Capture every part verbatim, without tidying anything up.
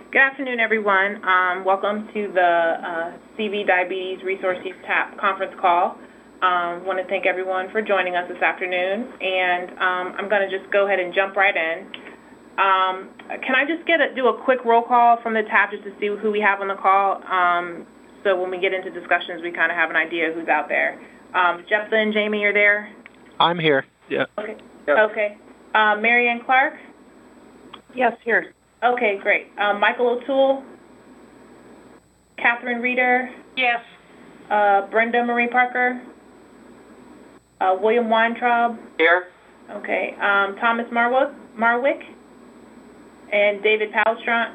Good afternoon, everyone. Um, welcome to the uh, C V Diabetes Resource Use TAP conference call. I um, want to thank everyone for joining us this afternoon, and um, I'm going to just go ahead and jump right in. Um, can I just get a, do a quick roll call from the TAP just to see who we have on the call? Um, so when we get into discussions, we kind of have an idea who's out there. Um, Jephthah and Jamie, you're there? I'm here. Yeah. Okay. Yep. Okay. Uh, Mary Ann Clark? Yes, here. Okay, great. Um, Michael O'Toole? Catherine Reeder? Yes. Uh, Brenda Marie Parker? Uh, William Weintraub? Here. Okay. Um, Thomas Marwick? Marwick? And David Palestrant?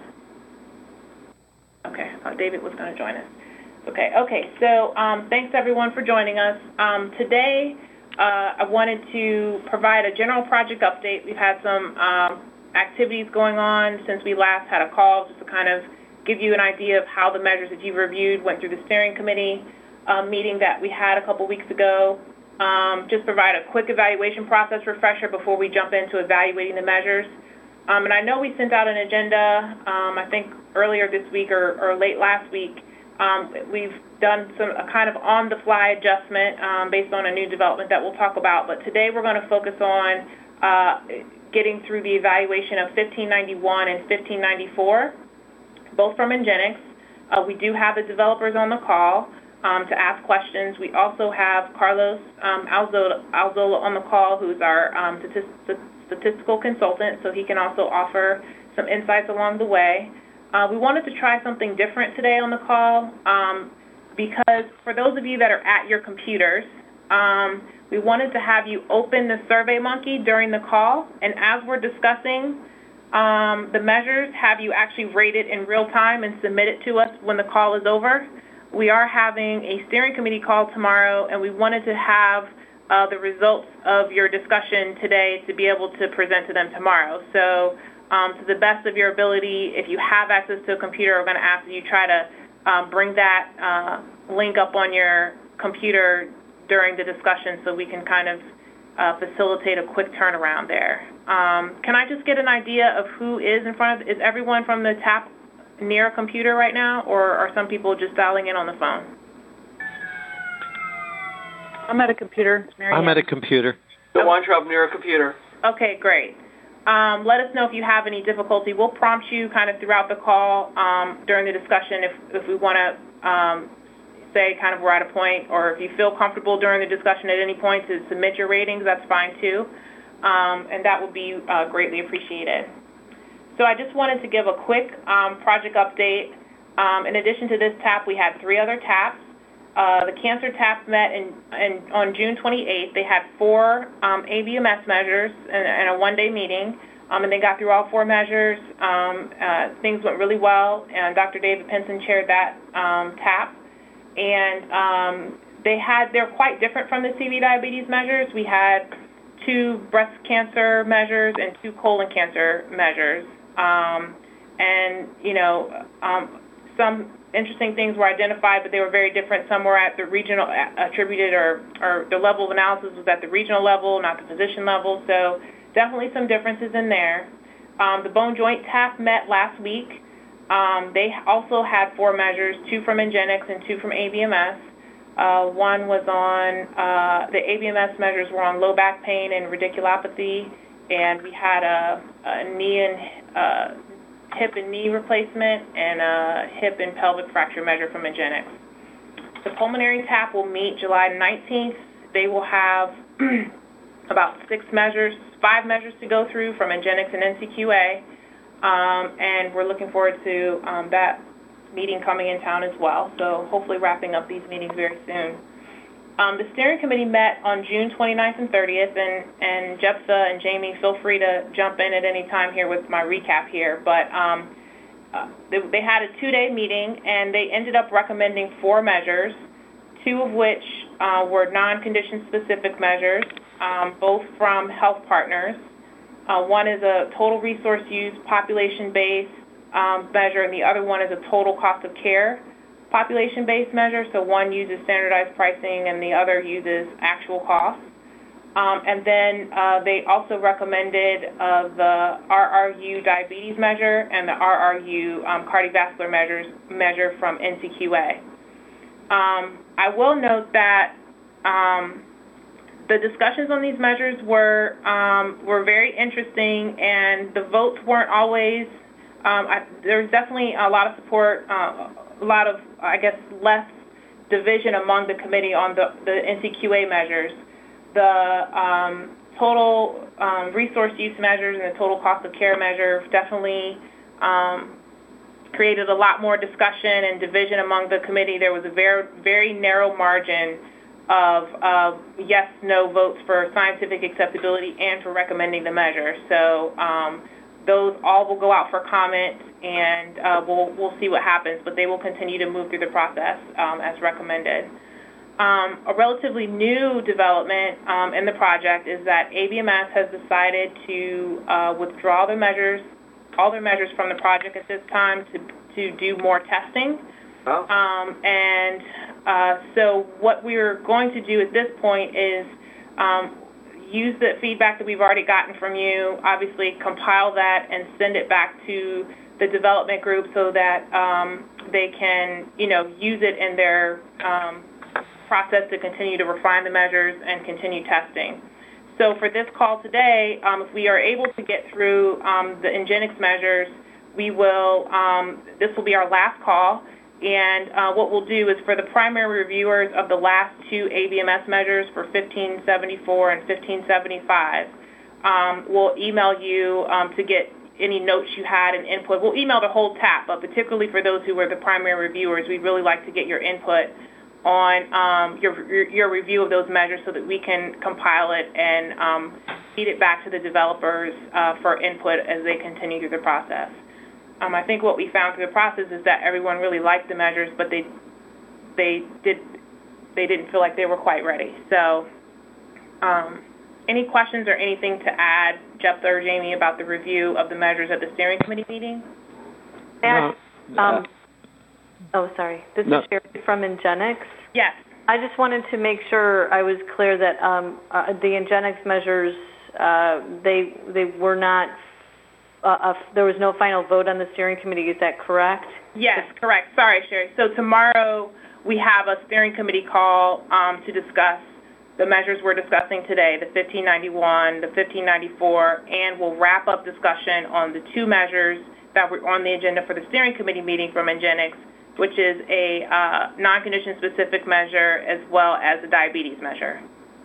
Okay, I thought David was going to join us. Okay, okay. So um, thanks, everyone, for joining us. Um, today, uh, I wanted to provide a general project update. We've had some um, activities going on since we last had a call, just to kind of give you an idea of how the measures that you've reviewed went through the steering committee uh, meeting that we had a couple weeks ago. Um, just provide a quick evaluation process refresher before we jump into evaluating the measures. Um, and I know we sent out an agenda, um, I think earlier this week or, or late last week. Um, we've done some a kind of on-the-fly adjustment um, based on a new development that we'll talk about. But today we're going to focus on uh, getting through the evaluation of fifteen ninety-one and fifteen ninety-four, both from Ingenix. Uh, we do have the developers on the call um, to ask questions. We also have Carlos um, Alzola, Alzola on the call, who's our um, statistical consultant, so he can also offer some insights along the way. Uh, we wanted to try something different today on the call um, because for those of you that are at your computers, um, we wanted to have you open the SurveyMonkey during the call, and as we're discussing um, the measures, have you actually rate it in real time and submit it to us when the call is over. We are having a steering committee call tomorrow, and we wanted to have uh, the results of your discussion today to be able to present to them tomorrow. So um, to the best of your ability, if you have access to a computer, we're going to ask that you try to um, bring that uh, link up on your computer during the discussion so we can kind of uh, facilitate a quick turnaround there. Um, can I just get an idea of who is in front of, is everyone from the TAP near a computer right now, or are some people just dialing in on the phone? I'm at a computer. Mary I'm Ann. at a computer. The Weintraub near a computer. Okay, great. Um, let us know if you have any difficulty. We'll prompt you kind of throughout the call um, during the discussion if, if we want to um, say kind of we're at a point, or if you feel comfortable during the discussion at any point to submit your ratings, that's fine too. Um, and that would be uh, greatly appreciated. So I just wanted to give a quick um, project update. Um, in addition to this TAP, we had three other TAPs. Uh, the cancer TAP met in, in, on June twenty-eighth. They had four um, A B M S measures in, in a one-day meeting, um, and they got through all four measures. Um, uh, things went really well, and Doctor David Pinson chaired that um, TAP. And um, they had, they're quite different from the C V diabetes measures. We had two breast cancer measures and two colon cancer measures. Um, and, you know, um, some interesting things were identified, but they were very different. Some were at the regional attributed, or, or the level of analysis was at the regional level, not the physician level. So definitely some differences in there. Um, the bone joint TAP met last week. Um, they also had four measures, two from Ingenix and two from A B M S. Uh, one was on, uh, the A B M S measures were on low back pain and radiculopathy, and we had a, a knee and uh, hip and knee replacement and a hip and pelvic fracture measure from Ingenix. The pulmonary TAP will meet July nineteenth. They will have about six measures, five measures to go through from Ingenix and N C Q A, um, and we're looking forward to um, that meeting coming in town as well, so hopefully wrapping up these meetings very soon. Um, the steering committee met on June twenty-ninth and thirtieth, and, and Jephthah and Jamie, feel free to jump in at any time here with my recap here, but um, uh, they, they had a two-day meeting, and they ended up recommending four measures, two of which uh, were non-condition specific measures, um, both from Health Partners. Uh, one is a total resource use population-based um, measure, and the other one is a total cost of care population-based measure. So one uses standardized pricing and the other uses actual costs. Um, and then uh, they also recommended uh, the R R U diabetes measure and the R R U um, cardiovascular measures measure from N C Q A. Um, I will note that um, the discussions on these measures were um, were very interesting, and the votes weren't always. Um, I, there's definitely a lot of support, uh, a lot of, I guess, less division among the committee on the, the N C Q A measures. The um, total um, resource use measures and the total cost of care measure definitely um, created a lot more discussion and division among the committee. There was a very, very narrow margin of uh, yes, no votes for scientific acceptability and for recommending the measure. So um, those all will go out for comment, and uh, we'll we'll see what happens. But they will continue to move through the process um, as recommended. Um, a relatively new development um, in the project is that A B M S has decided to uh, withdraw their measures, all their measures from the project at this time to to do more testing. Oh. Um, and uh, so what we're going to do at this point is um, use the feedback that we've already gotten from you, obviously compile that and send it back to the development group so that um, they can, you know, use it in their um, process to continue to refine the measures and continue testing. So for this call today, um, if we are able to get through um, the Ingenix measures, we will, um, this will be our last call, and uh, what we'll do is for the primary reviewers of the last two A B M S measures for fifteen seventy-four and fifteen seventy-five, um, we'll email you um, to get any notes you had and input. We'll email the whole T A P, but particularly for those who were the primary reviewers, we'd really like to get your input on um, your, your your review of those measures so that we can compile it and um, feed it back to the developers uh, for input as they continue through the process. Um, I think what we found through the process is that everyone really liked the measures, but they they did they didn't feel like they were quite ready. So, um, any questions or anything to add, Jeff or Jamie, about the review of the measures at the steering committee meeting? And, No. um, oh, sorry. This No. is Sherry from Ingenix. Yes. I just wanted to make sure I was clear that um, uh, the Ingenix measures, uh, they they were not, uh, uh, there was no final vote on the steering committee. Is that correct? Yes, correct. Sorry, Sherry. So tomorrow we have a steering committee call um, to discuss the measures we're discussing today, the fifteen ninety-one, the fifteen ninety-four, and we'll wrap up discussion on the two measures that were on the agenda for the steering committee meeting from Ingenix, which is a uh, non-condition specific measure as well as a diabetes measure.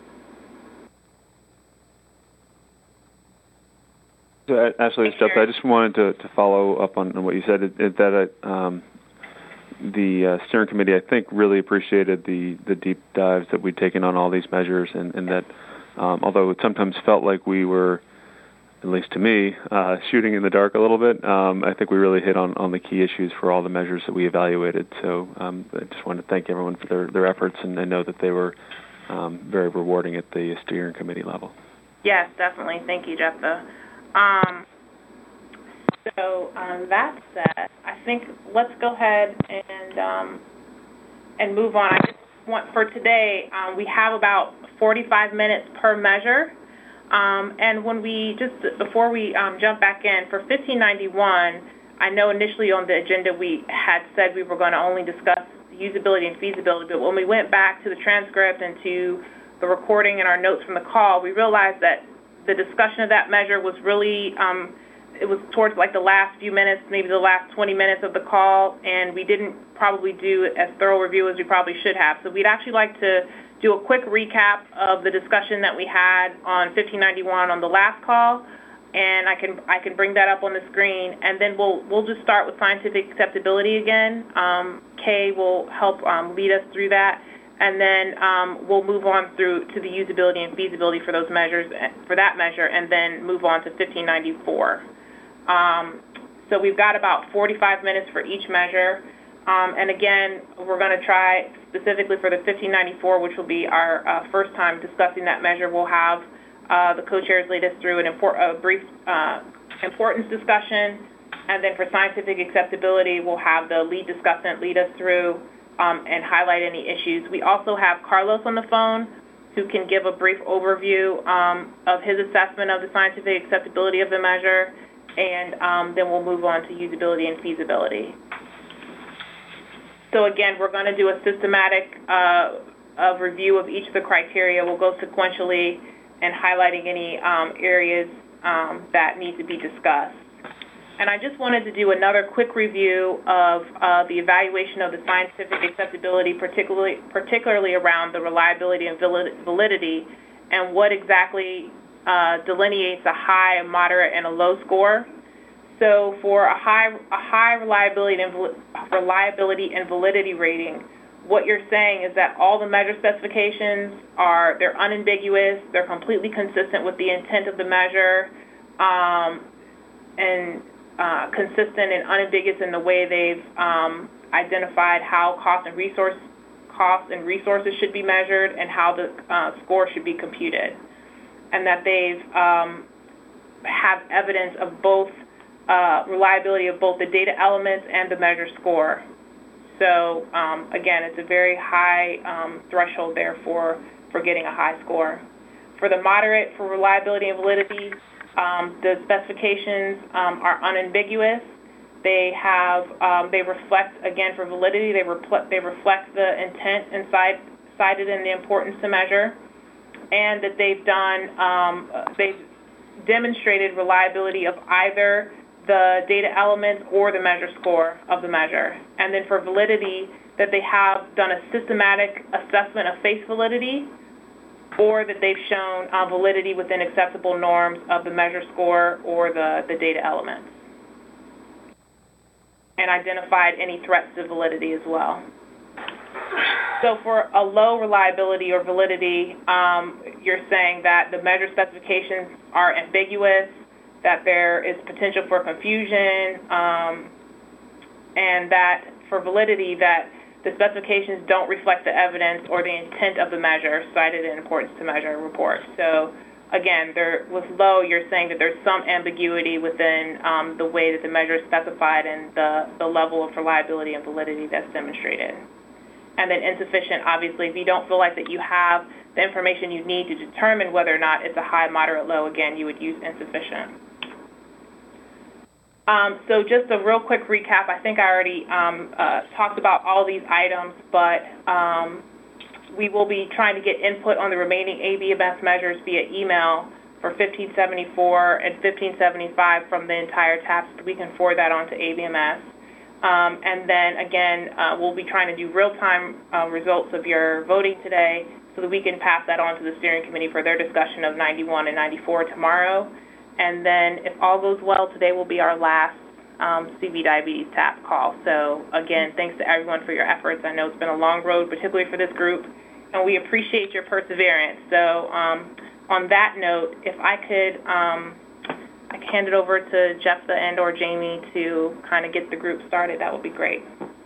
So, Ashley, it's Jeff. I just wanted to, to follow up on, on what you said, it, it, that uh, um, the uh, steering committee, I think, really appreciated the, the deep dives that we'd taken on all these measures, and, and that um, although it sometimes felt like we were, at least to me, uh, shooting in the dark a little bit, um, I think we really hit on, on the key issues for all the measures that we evaluated. So um, I just want to thank everyone for their, their efforts, and I know that they were um, very rewarding at the steering committee level. Yes, definitely. Thank you, Jephthah. Um, so um, that said, I think let's go ahead and um, and move on. I just want for today, um, we have about forty-five minutes per measure. Um, and when we, just before we um, jump back in, for fifteen ninety-one, I know initially on the agenda we had said we were going to only discuss usability and feasibility, but when we went back to the transcript and to the recording and our notes from the call, we realized that the discussion of that measure was really, um, it was towards like the last few minutes, maybe the last twenty minutes of the call, and we didn't probably do as thorough a review as we probably should have. So we'd actually like to do a quick recap of the discussion that we had on fifteen ninety-one on the last call, and I can I can bring that up on the screen, and then we'll we'll just start with scientific acceptability again. Um, Kay will help um, lead us through that, and then um, we'll move on through to the usability and feasibility for those measures, for that measure, and then move on to fifteen ninety-four. Um, so we've got about forty-five minutes for each measure. Um, and again, we're going to try specifically for the fifteen ninety-four, which will be our uh, first time discussing that measure. We'll have uh, the co-chairs lead us through an import, a brief uh, importance discussion, and then for scientific acceptability, we'll have the lead discussant lead us through um, and highlight any issues. We also have Carlos on the phone, who can give a brief overview um, of his assessment of the scientific acceptability of the measure, and um, then we'll move on to usability and feasibility. So again, we're going to do a systematic uh, of review of each of the criteria. We'll go sequentially and highlighting any um, areas um, that need to be discussed. And I just wanted to do another quick review of uh, the evaluation of the scientific acceptability, particularly particularly around the reliability and validity, and what exactly uh, delineates a high, a moderate, and a low score. So for a high, a high reliability and reliability and validity rating, what you're saying is that all the measure specifications are, they're unambiguous, they're completely consistent with the intent of the measure, um, and uh, consistent and unambiguous in the way they've um, identified how cost and resource costs and resources should be measured and how the uh, score should be computed, and that they've um, have evidence of both Uh, reliability of both the data elements and the measure score. So um, again, it's a very high um, threshold there for, for getting a high score. For the moderate, for reliability and validity, um, the specifications um, are unambiguous. They have, um, they reflect, again, for validity, they, repl- they reflect the intent inside, cited in the importance to measure, and that they've done, um, they've demonstrated reliability of either the data elements or the measure score of the measure. And then for validity, that they have done a systematic assessment of face validity, or that they've shown uh, validity within acceptable norms of the measure score or the, the data elements, and identified any threats to validity as well. So for a low reliability or validity, um, you're saying that the measure specifications are ambiguous, that there is potential for confusion, um, and that for validity, that the specifications don't reflect the evidence or the intent of the measure cited in importance to measure report. So again, there, with low, you're saying that there's some ambiguity within um, the way that the measure is specified and the, the level of reliability and validity that's demonstrated. And then insufficient, obviously, if you don't feel like that you have the information you need to determine whether or not it's a high, moderate, low, again, you would use insufficient. Um, so just a real quick recap. I think I already um, uh, talked about all these items, but um, we will be trying to get input on the remaining A B M S measures via email for fifteen seventy-four and fifteen seventy-five from the entire T A P. So we can forward that on to A B M S. Um, and then, again, uh, we'll be trying to do real-time uh, results of your voting today so that we can pass that on to the steering committee for their discussion of ninety-one and ninety-four tomorrow. And then, if all goes well, today will be our last um, C V Diabetes T A P call. So, again, thanks to everyone for your efforts. I know it's been a long road, particularly for this group, and we appreciate your perseverance. So, um, on that note, if I could, um, I can hand it over to Jeffa and or Jamie to kind of get the group started. That would be great.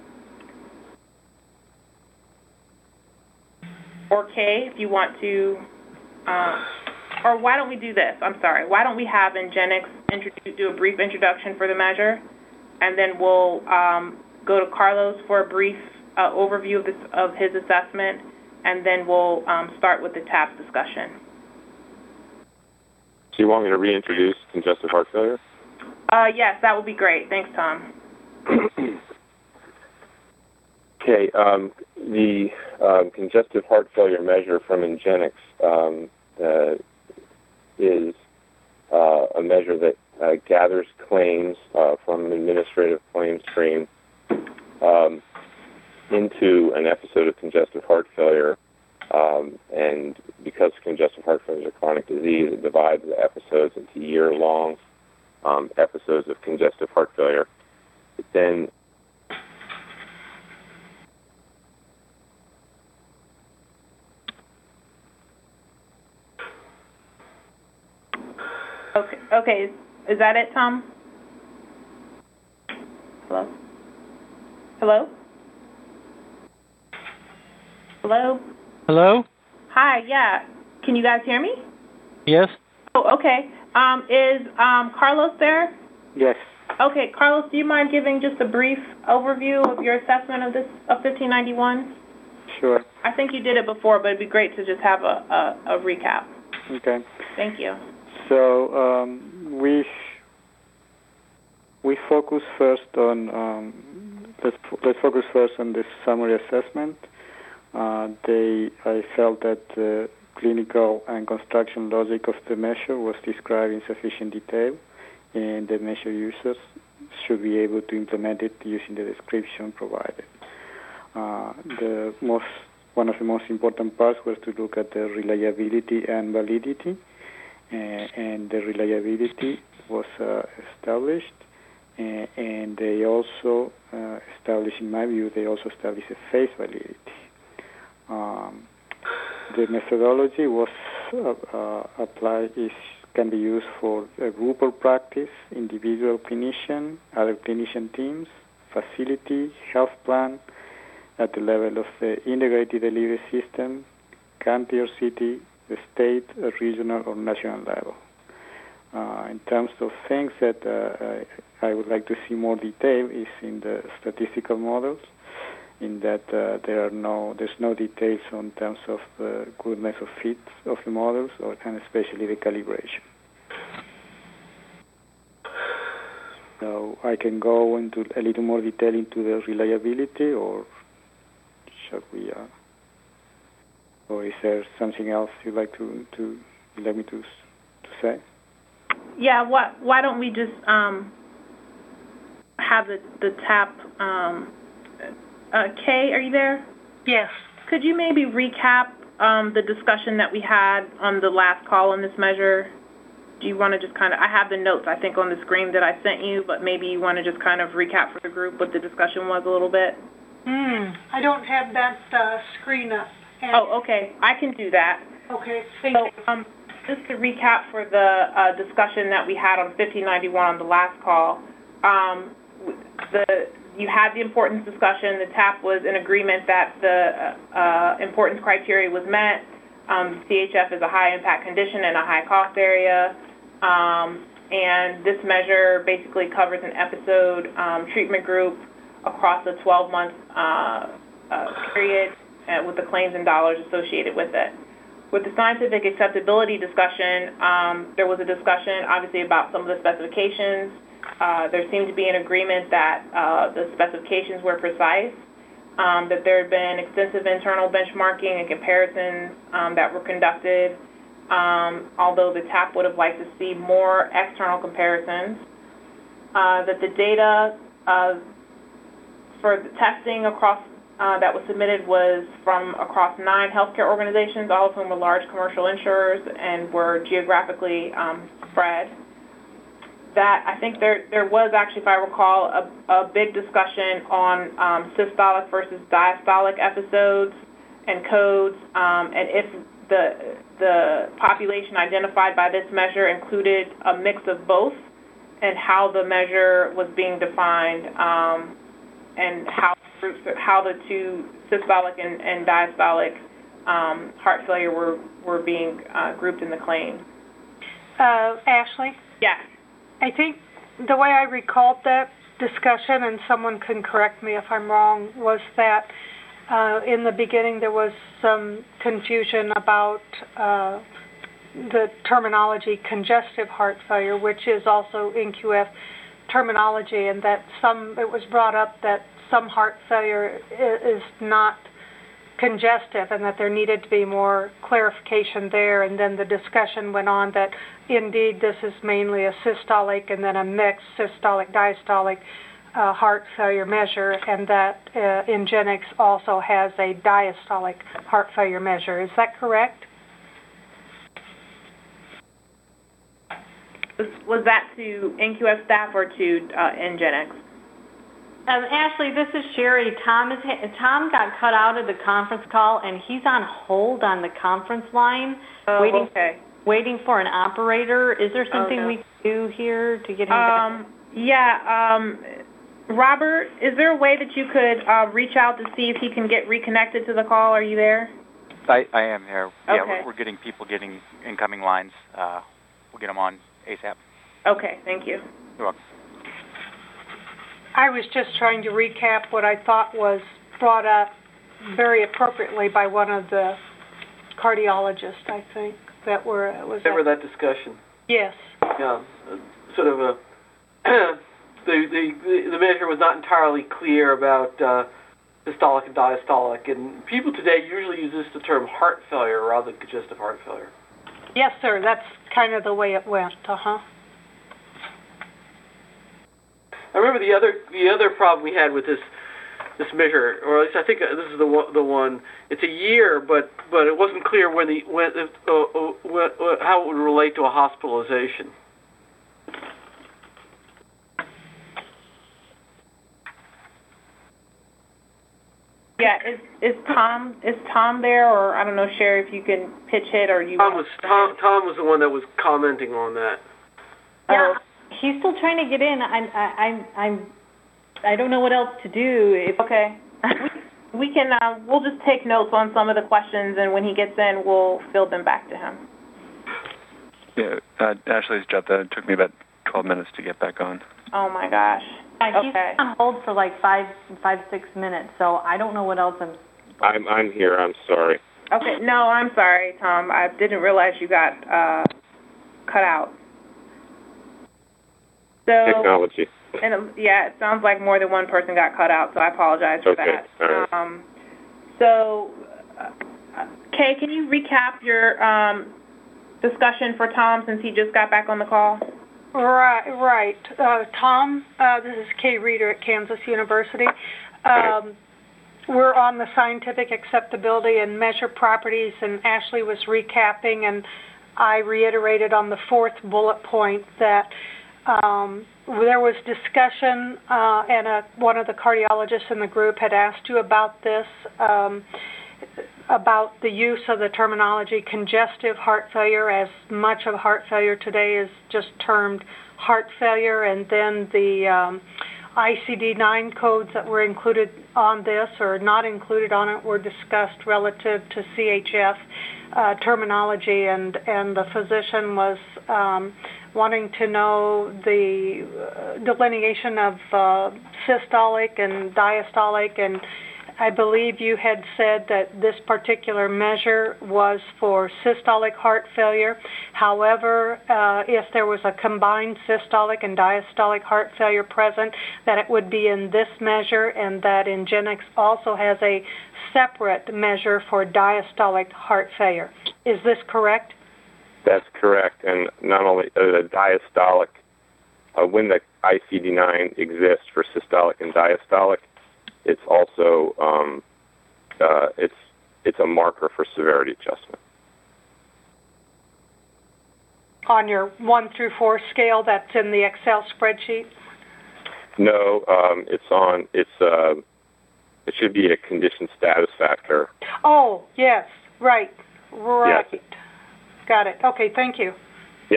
Or Kay, if you want to. Uh, Or why don't we do this? I'm sorry. Why don't we have Ingenix introduce, do a brief introduction for the measure, and then we'll um, go to Carlos for a brief uh, overview of, this, of his assessment, and then we'll um, start with the T A P discussion. Do you want me to reintroduce congestive heart failure? Uh, yes, that would be great. Thanks, Tom. Okay. Um, the um, congestive heart failure measure from Ingenix um, uh, is uh, a measure that uh, gathers claims uh, from an administrative claims stream um, into an episode of congestive heart failure. Um, and because congestive heart failure is a chronic disease, it divides the episodes into year-long um, episodes of congestive heart failure. It then Okay, okay. Is that it, Tom? Hello? Hello? Hello? Hello? Hi, yeah. Can you guys hear me? Yes? Oh, okay. Um, is um, Carlos there? Yes. Okay, Carlos, do you mind giving just a brief overview of your assessment of this of fifteen ninety-one? Sure. I think you did it before, but it'd be great to just have a, a, a recap. Okay. Thank you. So um, we we focus first on um, let's let's focus first on this summary assessment. Uh, they I felt that the clinical and construction logic of the measure was described in sufficient detail, and the measure users should be able to implement it using the description provided. Uh, the most one of the most important parts was to look at the reliability and validity, uh, and the reliability was uh, established, uh, and they also uh, established, in my view, they also established a phase validity. Um, the methodology was uh, uh, applied is can be used for a group or practice, individual clinician, other clinician teams, facility, health plan, at the level of the integrated delivery system, county or city, the state, a regional or national level. Uh, in terms of things that uh, I, I would like to see more detail is in the statistical models, in that uh, there are no, there's no details on terms of the goodness of fit of the models, or, and especially the calibration. So I can go into a little more detail into the reliability, or shall we, uh, or is there something else you'd like to, to let me to, to say? Yeah, why, why don't we just um, have the, the TAP, um, uh, Kay, are you there? Yes. Could you maybe recap um, the discussion that we had on the last call on this measure? Do you want to just kind of, I have the notes, I think, on the screen that I sent you, but maybe you want to just kind of recap for the group what the discussion was a little bit? Hmm, I don't have that uh, screen up. And Oh, okay, I can do that. okay, thank So, you. um, just to recap for the uh, discussion that we had on fifteen ninety-one on the last call, um, the you had the importance discussion. The TAP was in agreement that the uh, importance criteria was met. Um, C H F is a high-impact condition in a high-cost area, um, and this measure basically covers an episode um, treatment group across a twelve-month uh, uh, period uh, with the claims and dollars associated with it. With the scientific acceptability discussion, um, there was a discussion, obviously, about some of the specifications. Uh, there seemed to be an agreement that uh, the specifications were precise, um, that there had been extensive internal benchmarking and comparisons um, that were conducted, um, although the TAP would have liked to see more external comparisons, uh, that the data uh, for the testing across Uh, that was submitted was from across nine healthcare organizations, all of whom were large commercial insurers and were geographically um, spread. That I think there there was actually, if I recall, a, a big discussion on um, systolic versus diastolic episodes and codes, um, and if the the population identified by this measure included a mix of both, and how the measure was being defined, um, and how how the two systolic and, and diastolic um, heart failure were, were being uh, grouped in the claim. Uh, Ashley? Yes. I think the way I recalled that discussion, and someone can correct me if I'm wrong, was that uh, in the beginning there was some confusion about uh, the terminology congestive heart failure, which is also N Q F terminology, and that some, it was brought up that some heart failure is not congestive and that there needed to be more clarification there. And then the discussion went on that indeed this is mainly a systolic and then a mixed systolic diastolic uh, heart failure measure, and that uh, Ingenix also has a diastolic heart failure measure. Is that correct? Was that to N Q F staff or to uh, Ingenix? Um, Ashley, this is Sherry. Tom is Tom got cut out of the conference call, and he's on hold on the conference line, Oh, waiting okay. waiting for an operator. Is there something Oh, no. we can do here to get him Um, yeah, um, Robert, is there a way that you could uh, reach out to see if he can get reconnected to the call? Are you there? I, I am here. Yeah, Okay. we're, we're getting people getting incoming lines. Uh, we'll get them on ASAP. Okay, thank you. You're welcome. I was just trying to recap what I thought was brought up very appropriately by one of the cardiologists, I think, that were, was Remember at, that discussion? Yes. Yeah, uh, sort of a, the, the, the measure was not entirely clear about uh, systolic and diastolic, and people today usually use this the term heart failure rather than congestive heart failure. Yes, sir, that's kind of the way it went, uh-huh. I remember the other the other problem we had with this this measure, or at least I think this is the one, the one. It's a year, but but it wasn't clear when the when uh, uh, when, uh, how it would relate to a hospitalization. Yeah, is is Tom is Tom there, or I don't know, Sherry, if you can pitch it, or you. Tom was Tom, Tom was the one that was commenting on that. Yeah, he's still trying to get in. I'm I, I'm I'm I don't know what else to do. If Okay, we, we can uh, we'll just take notes on some of the questions, and when he gets in, we'll field them back to him. Yeah, uh, Ashley's jumped in. It took me about twelve minutes to get back on. Oh my gosh. Yeah, he's Okay. on hold for like five, five, six minutes. So I don't know what else I'm. I'm I'm here. I'm sorry. Okay, no, I'm sorry, Tom. I didn't realize you got uh, cut out. So, Technology. and um, yeah, it sounds like more than one person got cut out, so I apologize for Okay, that. all right. Um, so, uh, Kay, can you recap your um, discussion for Tom since he just got back on the call? Right, right. Uh, Tom, uh, this is Kay Reeder at Kansas University. Um, we're on the scientific acceptability and measure properties, and Ashley was recapping, and I reiterated on the fourth bullet point that um, there was discussion, uh, and a, one of the cardiologists in the group had asked you about this, um, about the use of the terminology congestive heart failure, as much of heart failure today is just termed heart failure, and then the um, I C D nine codes that were included on this or not included on it were discussed relative to C H F uh, terminology, and, and the physician was um, wanting to know the uh, delineation of uh, systolic and diastolic, and I believe you had said that this particular measure was for systolic heart failure. However, uh, if there was a combined systolic and diastolic heart failure present, that it would be in this measure, and that Ingenix also has a separate measure for diastolic heart failure. Is this correct? That's correct. And not only uh, the diastolic, uh, when the I C D nine exists for systolic and diastolic, it's also um, uh, it's it's a marker for severity adjustment. On your one through four scale that's in the Excel spreadsheet? No, um, it's on. It's uh, it should be a condition status factor. Oh, yes, right, right. Yes. Got it. Okay, thank you. Yeah,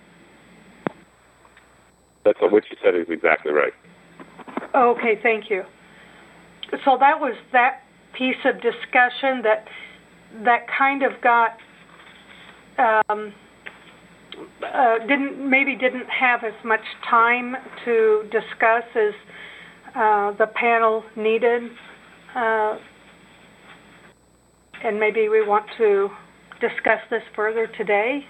that's what you said is exactly right. Okay, thank you. So that was that piece of discussion that that kind of got um, uh, didn't maybe didn't have as much time to discuss as uh, the panel needed, uh, and maybe we want to discuss this further today.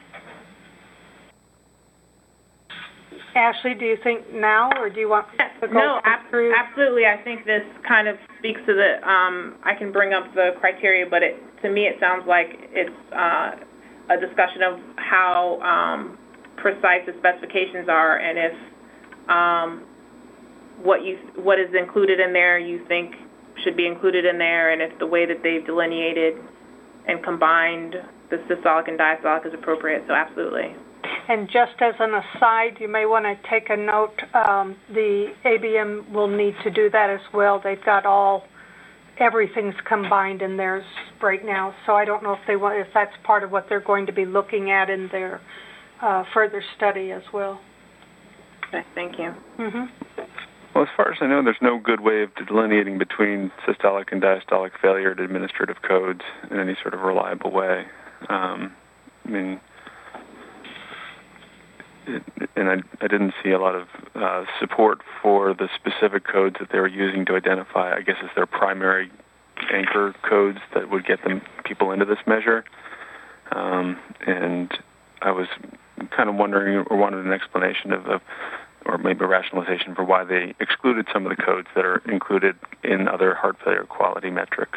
Ashley, do you think now, or do you want to go No, ab- through? absolutely. I think this kind of speaks to the, um, I can bring up the criteria, but it, to me it sounds like it's uh, a discussion of how um, precise the specifications are, and if um, what you what is included in there you think should be included in there, and if the way that they've delineated and combined the systolic and diastolic is appropriate. So absolutely. And just as an aside, you may want to take a note, um, the A B M will need to do that as well. They've got all, everything's combined in theirs right now, so I don't know if they want, if that's part of what they're going to be looking at in their uh, further study as well. Okay, thank you. Mm-hmm. Well, as far as I know, there's no good way of delineating between systolic and diastolic failure to administrative codes in any sort of reliable way. Um, I mean, it, and I, I didn't see a lot of uh, support for the specific codes that they were using to identify, I guess, as their primary anchor codes that would get them people into this measure. Um, and I was kind of wondering or wanted an explanation of, of, or maybe a rationalization for why they excluded some of the codes that are included in other heart failure quality metrics.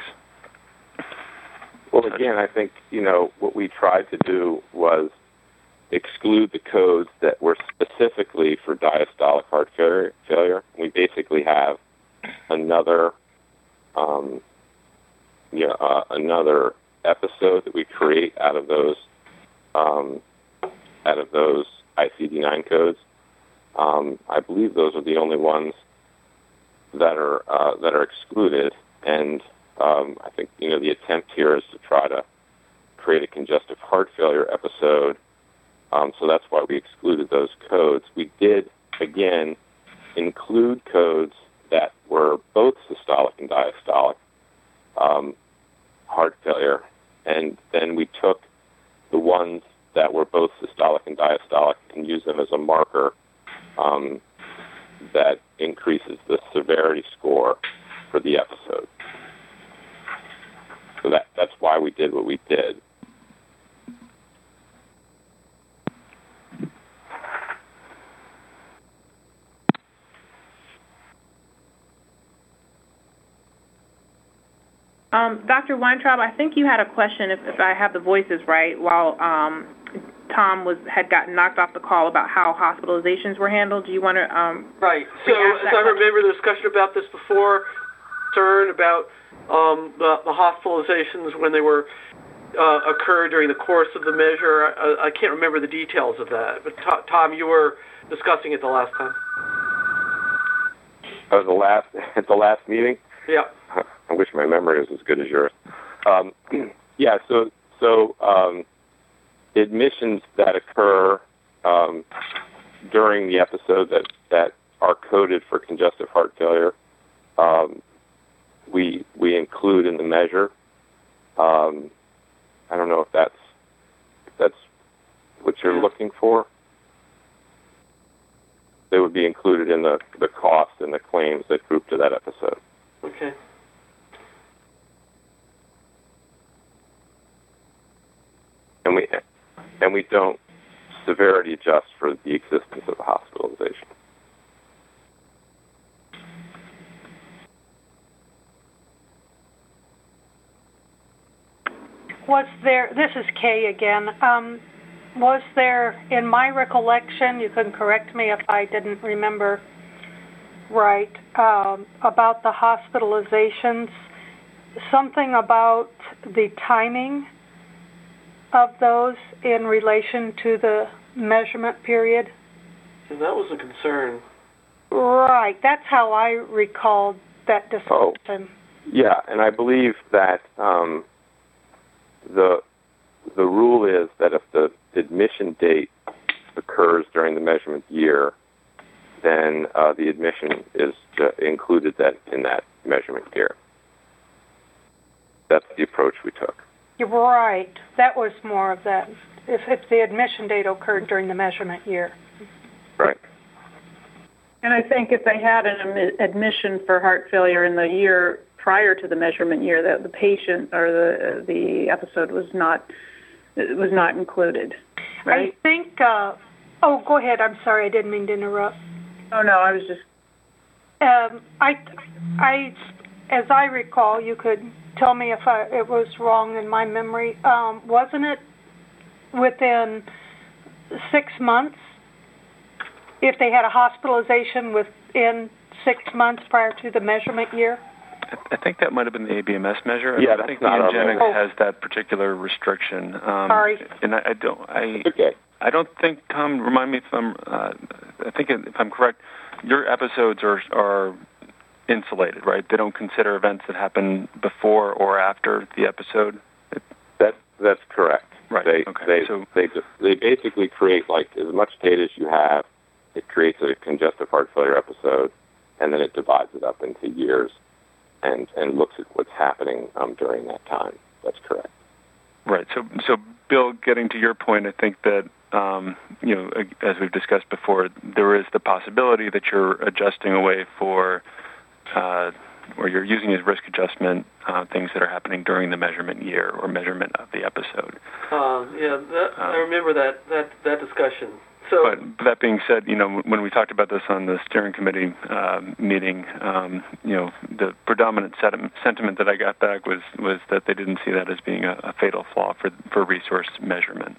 Well, again, I think, you know, what we tried to do was exclude the codes that were specifically for diastolic heart failure. failure. We basically have another, um, you know, uh, another episode that we create out of those, um, out of those I C D nine codes. Um, I believe those are the only ones that are uh, that are excluded, and um, I think, you know, the attempt here is to try to create a congestive heart failure episode. Um, so that's why we excluded those codes. We did, again, include codes that were both systolic and diastolic um, heart failure, and then we took the ones that were both systolic and diastolic and used them as a marker um, that increases the severity score for the episode. So that that's why we did what we did. Um, Doctor Weintraub, I think you had a question, if, if I have the voices right, while um, Tom was had gotten knocked off the call about how hospitalizations were handled. Do you want to um, Right. So, as I remember the discussion about this before, concern about um, the, the hospitalizations when they were uh, occurred during the course of the measure. I, I can't remember the details of that, but to, Tom, you were discussing it the last time. Oh, the last at the last meeting? Yeah. I wish my memory was as good as yours. Um, yeah, so so um, admissions that occur um, during the episode that, that are coded for congestive heart failure, um, we we include in the measure. Um, I don't know if that's if that's what you're looking for. They would be included in the, the cost and the claims that group to that episode. Okay. And we and we don't severity adjust for the existence of a hospitalization. Was there, this is Kay again, um, was there, in my recollection, you can correct me if I didn't remember right, um, about the hospitalizations, something about the timing of those in relation to the measurement period? And that was a concern. Right, that's how I recalled that discussion. Oh, yeah, and I believe that um, the the rule is that if the admission date occurs during the measurement year, then uh, the admission is uh, included that in that measurement year. That's the approach we took. You're right. That was more of that. If, if the admission date occurred during the measurement year. Right. And I think if they had an admi- admission for heart failure in the year prior to the measurement year, that the patient or the the episode was not was not included. Right? I think. Uh, oh, go ahead. I'm sorry. I didn't mean to interrupt. Oh no, I was just. Um, I, I, as I recall, you could tell me if I, it was wrong in my memory. Um, wasn't it within six months? If they had a hospitalization within six months prior to the measurement year? I think that might have been the A B M S measure. Yeah, I don't that's think not the our Ingenix measure. has that particular restriction. Um, Sorry. And I, I don't. I. Okay. I don't think. Tom, remind me if I'm. Uh, I think if I'm correct, your episodes are are insulated, right? They don't consider events that happen before or after the episode. That that's correct. Right. They okay. they so they they basically create like as much data as you have. It creates a congestive heart failure episode, and then it divides it up into years, and and looks at what's happening um, during that time. That's correct. Right. So so Bill, getting to your point, I think that um, you know, as we've discussed before, there is the possibility that you're adjusting away for uh, or you're using as risk adjustment uh, things that are happening during the measurement year or measurement of the episode. Uh, yeah, that, um, I remember that, that, that discussion. So, but that being said, you know, when we talked about this on the steering committee um, meeting, um, you know, the predominant sentiment, sentiment that I got back was, was that they didn't see that as being a, a fatal flaw for for resource measurement.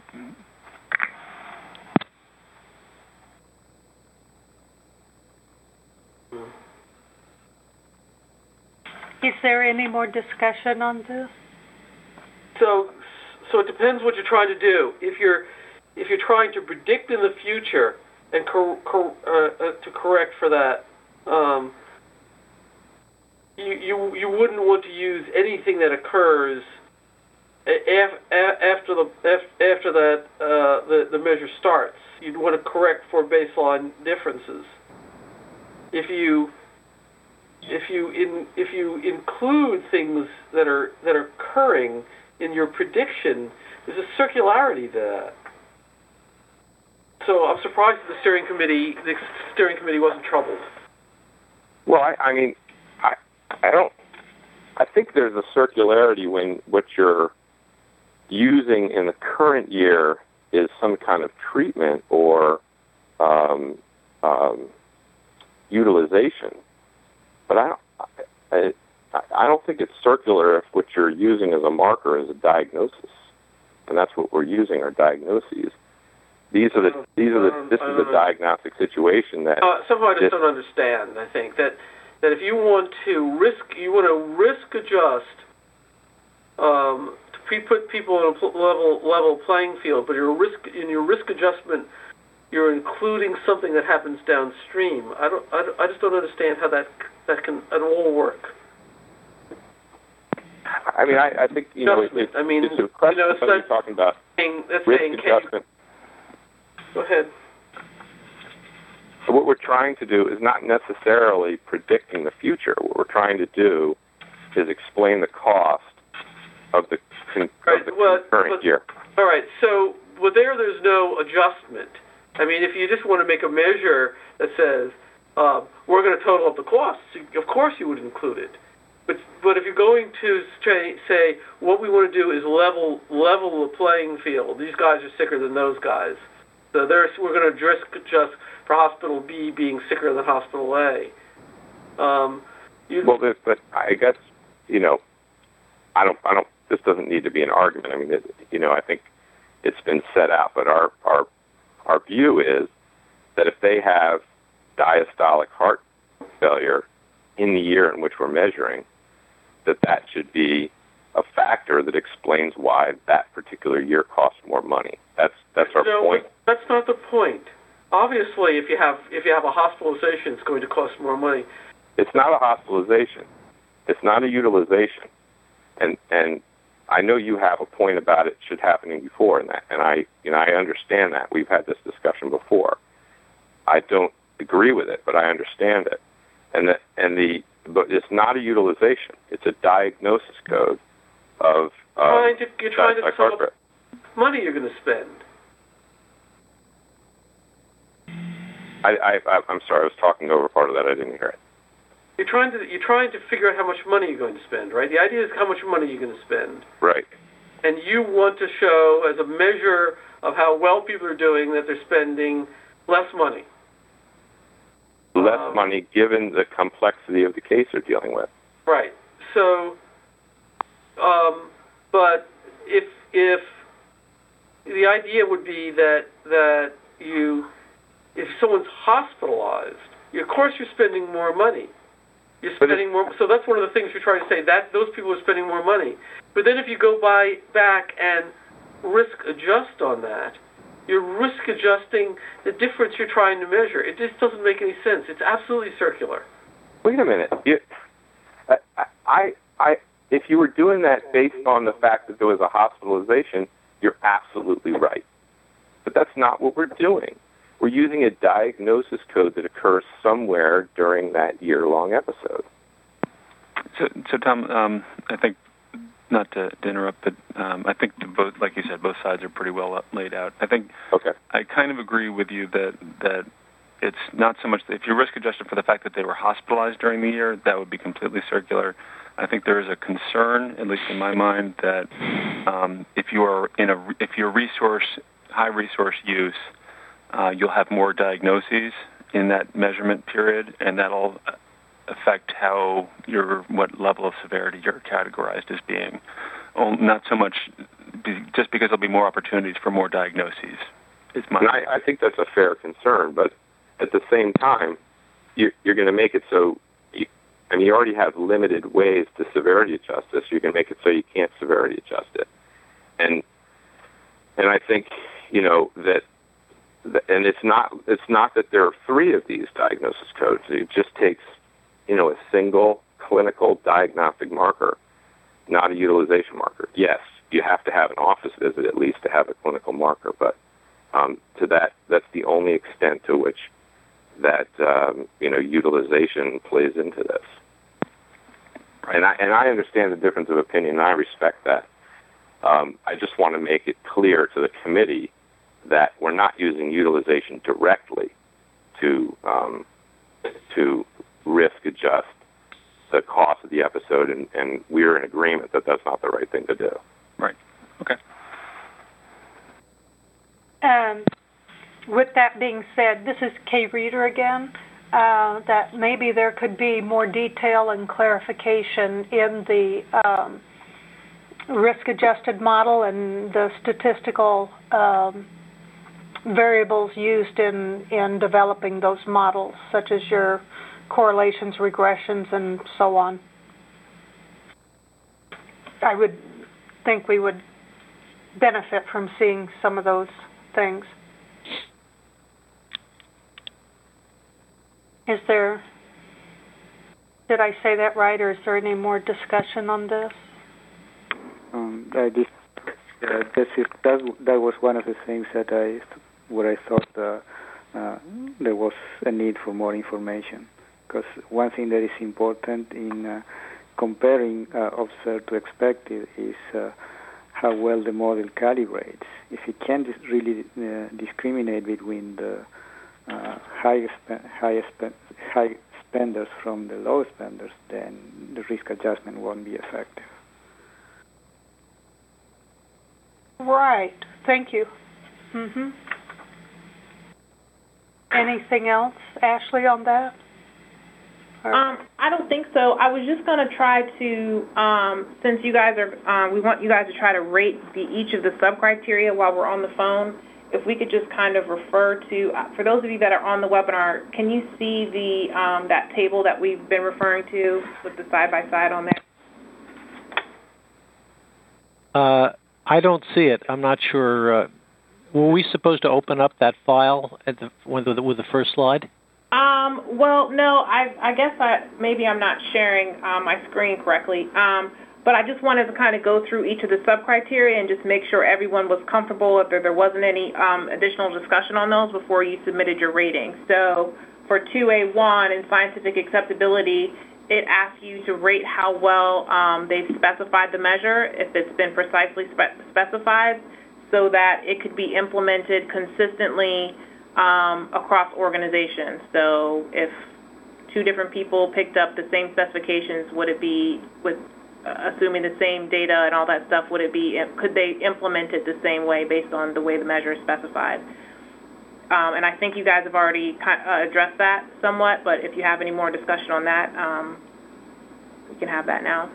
Is there any more discussion on this? So, so it depends what you're trying to do. If you're If you're trying to predict in the future and cor- cor- uh, uh, to correct for that, um, you, you you wouldn't want to use anything that occurs af- after the after that uh, the the measure starts. You'd want to correct for baseline differences. If you if you in if you include things that are that are occurring in your prediction, there's a circularity to that. So I'm surprised that the steering committee, the steering committee wasn't troubled. Well, I, I mean, I, I don't. I think there's a circularity when what you're using in the current year is some kind of treatment or um, um, utilization. But I, I, I don't think it's circular if what you're using as a marker is a diagnosis, and that's what we're using, our diagnoses. These are the these are the this is a diagnostic situation that uh, somehow I just this, don't understand. I think that that if you want to risk you want to risk adjust um, to pre- put people in a pl- level level playing field, but your risk in your risk adjustment you're including something that happens downstream. I don't I, don't, I just don't understand how that that can at all work. I mean I, I think you know it, it, I mean it's a question you know, it's you're that talking about saying, that's risk saying, adjustment. Go ahead. What we're trying to do is not necessarily predicting the future. What we're trying to do is explain the cost of the, con- right. of the well, current but, year. All right. So well, there, there's no adjustment. I mean, if you just want to make a measure that says uh, we're going to total up the costs, of course you would include it. But but if you're going to say, say what we want to do is level level the playing field. These guys are sicker than those guys. So there's, we're going to risk adjust for Hospital B being sicker than Hospital A. Um, you, well, this, but I guess you know, I don't, I don't. This doesn't need to be an argument. I mean, it, you know, I think it's been set out. But our our our view is that if they have diastolic heart failure in the year in which we're measuring, that that should be a factor that explains why that particular year costs more money. That's that's our no, point. That's not the point. Obviously, if you have if you have a hospitalization, it's going to cost more money. It's not a hospitalization. It's not a utilization. And and I know you have a point about it should happening before, and that, and I you know I understand that. We've had this discussion before. I don't agree with it, but I understand it. And the and the but it's not a utilization. It's a diagnosis code of um, trying to, you're trying to sum up heart money you're going to spend. I, I, I'm sorry, I was talking over part of that. I didn't hear it. You're trying to you're trying to figure out how much money you're going to spend, right? The idea is how much money you're going to spend. Right. And you want to show as a measure of how well people are doing that they're spending less money. Less um, money given the complexity of the case they're dealing with. Right. So, um, but if if the idea would be that that you if someone's hospitalized, you, of course you're spending more money. You're spending more. So that's one of the things you're trying to say, that those people are spending more money. But then if you go by back and risk adjust on that, you're risk adjusting the difference you're trying to measure. It just doesn't make any sense. It's absolutely circular. Wait a minute. You, I, I, I, if you were doing that based on the fact that there was a hospitalization, you're absolutely right. But that's not what we're doing. We're using a diagnosis code that occurs somewhere during that year-long episode. So, so Tom, um, I think, not to, to interrupt, but um, I think the both, like you said, both sides are pretty well laid out. I think okay. I kind of agree with you that that it's not so much that if you're risk adjusted for the fact that they were hospitalized during the year, that would be completely circular. I think there is a concern, at least in my mind, that um, if you are in a if you're resource high resource use, uh, you'll have more diagnoses in that measurement period, and that'll affect how your what level of severity you're categorized as being. Oh, not so much be, just because there'll be more opportunities for more diagnoses. Is my and I, I think that's a fair concern, but at the same time, you're, you're going to make it so. You, I mean, you already have limited ways to severity adjust this. You can make it so you can't severity adjust it, and and I think you know that, and it's not it's not that there are three of these diagnosis codes. It just takes you know a single clinical diagnostic marker, not a utilization marker. Yes, you have to have an office visit at least to have a clinical marker, but um, to that that's the only extent to which that um, you know utilization plays into this. Right. And I and I understand the difference of opinion, and I respect that. Um, I just want to make it clear to the committee that we're not using utilization directly to um, to risk adjust the cost of the episode, and, and we're in agreement that that's not the right thing to do. Right. Okay. Um, with that being said, this is Kay Reeder again. Uh, that maybe there could be more detail and clarification in the um, risk-adjusted model and the statistical um, variables used in, in developing those models, such as your correlations, regressions, and so on. I would think we would benefit from seeing some of those things. Is there, did I say that right, or is there any more discussion on this? Um, I did, uh, this is, that, that was one of the things that I, where I thought uh, uh, there was a need for more information. Because one thing that is important in uh, comparing uh, observed to expected is uh, how well the model calibrates. If it can dis- really uh, discriminate between the uh, high, sp- high, sp- high spenders from the low spenders, then the risk adjustment won't be effective. Right. Thank you. Mm-hmm. Anything else, Ashley, on that? Um, I don't think so. I was just going to try to, um, since you guys are, um, we want you guys to try to rate the, each of the sub-criteria while we're on the phone. If we could just kind of refer to, uh, for those of you that are on the webinar, can you see the um, that table that we've been referring to with the side-by-side on there? Uh, I don't see it. I'm not sure. Uh, were we supposed to open up that file at the, with, the, with the first slide? Um, well, no, I, I guess I, maybe I'm not sharing uh, my screen correctly, um, but I just wanted to kind of go through each of the sub-criteria and just make sure everyone was comfortable, if there, there wasn't any um, additional discussion on those before you submitted your rating. So for two A one in scientific acceptability, it asks you to rate how well um, they've specified the measure, if it's been precisely spe- specified, so that it could be implemented consistently Um, across organizations. So if two different people picked up the same specifications, would it be, with uh, assuming the same data and all that stuff, would it be, could they implement it the same way based on the way the measure is specified? Um, and I think you guys have already kind of, uh, addressed that somewhat, but if you have any more discussion on that, um, we can have that now.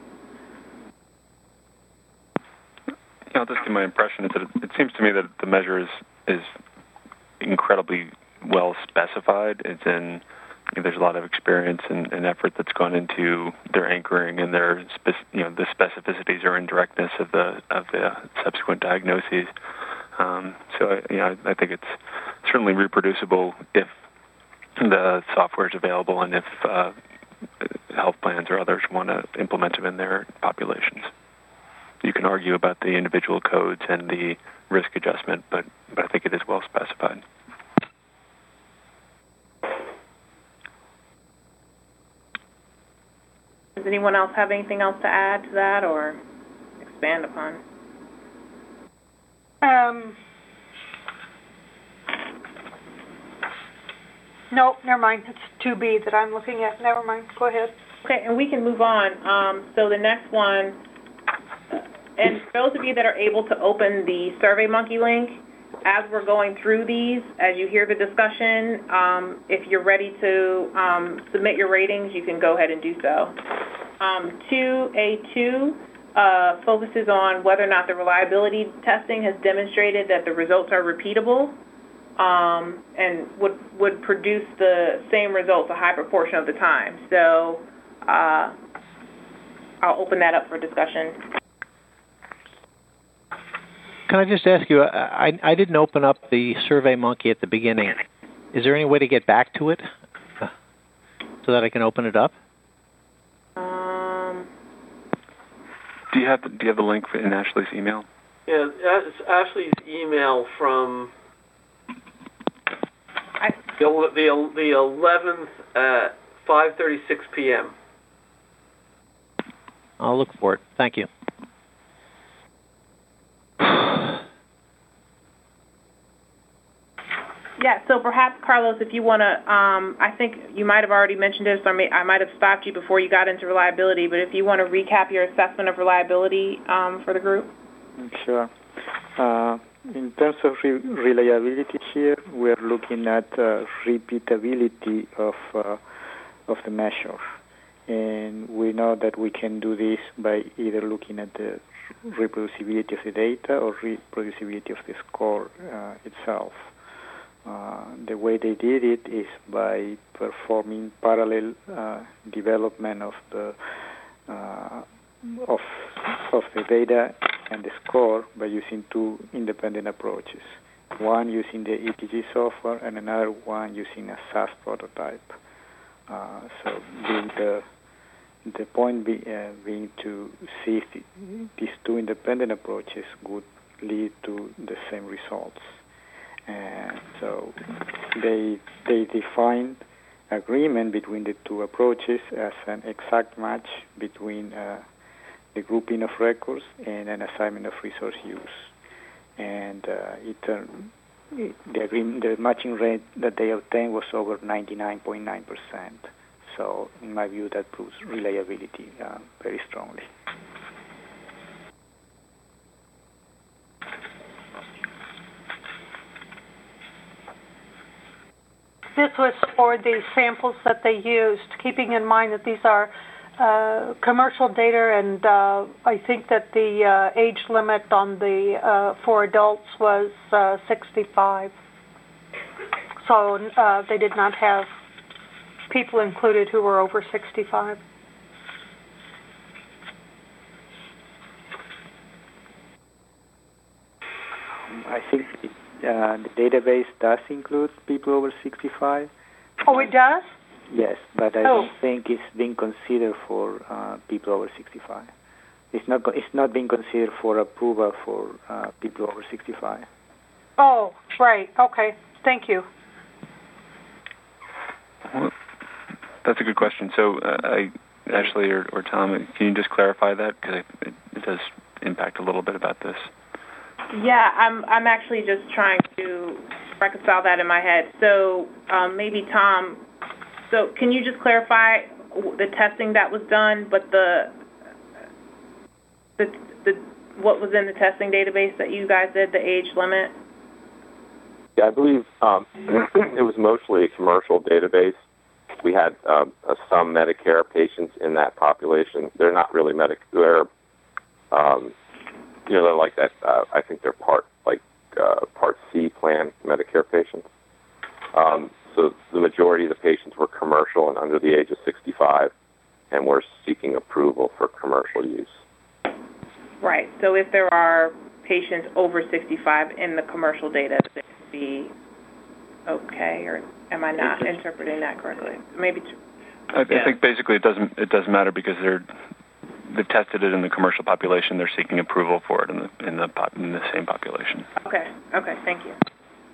Yeah, I'll just give my impression is that it, it seems to me that the measure is, is incredibly well specified. It's in, you know, there's a lot of experience and, and effort that's gone into their anchoring and their, spec- you know, the specificities or indirectness of the of the subsequent diagnoses. Um, so, you know, I think it's certainly reproducible if the software is available and if uh, health plans or others want to implement them in their populations. You can argue about the individual codes and the risk adjustment, but, but I think it is well specified. Does anyone else have anything else to add to that or expand upon? Um, Nope, never mind. It's two B that I'm looking at. Never mind. Go ahead. Okay, and we can move on. Um, so the next one, and for those of you that are able to open the SurveyMonkey link, as we're going through these, as you hear the discussion, um, if you're ready to um, submit your ratings, you can go ahead and do so. Um, two A two uh, focuses on whether or not the reliability testing has demonstrated that the results are repeatable um, and would, would produce the same results a high proportion of the time. So uh, I'll open that up for discussion. Can I just ask you, I, I didn't open up the SurveyMonkey at the beginning. Is there any way to get back to it uh, so that I can open it up? Um, do you have the, do you have the link in Ashley's email? Yeah, it's Ashley's email from I, the the the eleventh at five thirty-six p.m. I'll look for it. Thank you. Yeah, so perhaps, Carlos, if you want to, um, I think you might have already mentioned this, or may, I might have stopped you before you got into reliability, but if you want to recap your assessment of reliability um, for the group. Sure. Uh, in terms of re- reliability here, we're looking at uh, repeatability of uh, of the measure. And we know that we can do this by either looking at the reproducibility of the data or reproducibility of the score uh, itself. Uh, the way they did it is by performing parallel uh, development of the uh, of of the data and the score by using two independent approaches. One using the E T G software and another one using a SAS prototype. Uh, so being the the point be, uh, being to see if the, these two independent approaches would lead to the same results. And so they they defined agreement between the two approaches as an exact match between uh, the grouping of records and an assignment of resource use. And uh, it, uh, it, the agreement, the matching rate that they obtained was over ninety-nine point nine percent. So in my view, that proves reliability uh, very strongly. This was for the samples that they used, keeping in mind that these are uh, commercial data, and uh, I think that the uh, age limit on the uh, for adults was uh, sixty-five. So uh, they did not have people included who were over sixty-five. I think it, uh, the database does include people over sixty-five. Oh, it does? Yes, but I oh. don't think it's being considered for uh, people over sixty-five. It's not. It's not being considered for approval for uh, people over sixty-five. Oh, right. Okay. Thank you. Well, that's a good question. So, uh, I, Ashley or, or Tom, can you just clarify that, because it, it does impact a little bit about this. Yeah, I'm I'm actually just trying to reconcile that in my head. So um, maybe Tom, so can you just clarify the testing that was done, but the the the what was in the testing database that you guys did, the age limit? Yeah, I believe um, it was mostly a commercial database. We had um, uh, some Medicare patients in that population. They're not really Medicare. Um, You know, they're like that. Uh, I think they're part like uh, Part C plan Medicare patients. Um, so the majority of the patients were commercial and under the age of sixty-five, and we're seeking approval for commercial use. Right. So if there are patients over sixty-five in the commercial data, it would be okay, or am I not interpreting that correctly? Maybe. T- I, yeah. I think basically it doesn't it doesn't matter because they're. They've tested it in the commercial population. They're seeking approval for it in the in the pop, in the same population. Okay. Okay. Thank you.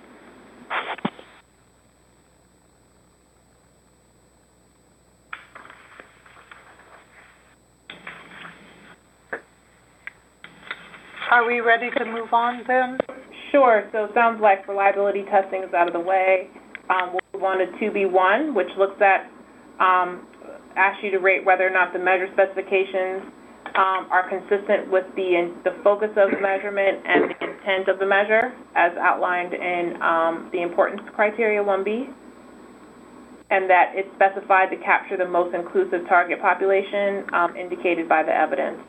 Are we ready to move on then? Sure. So it sounds like reliability testing is out of the way. Um, we'll move on to two B one, which looks at, um, asks you to rate whether or not the measure specifications um, are consistent with the, in, the focus of the measurement and the intent of the measure as outlined in um, the importance criteria one B, and that it's specified to capture the most inclusive target population um, indicated by the evidence.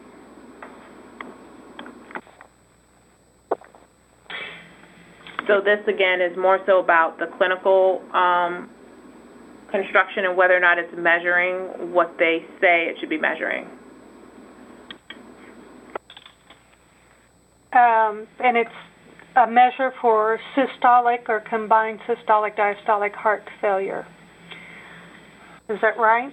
So this, again, is more so about the clinical um, construction and whether or not it's measuring what they say it should be measuring. Um, and it's a measure for systolic or combined systolic diastolic heart failure. Is that right?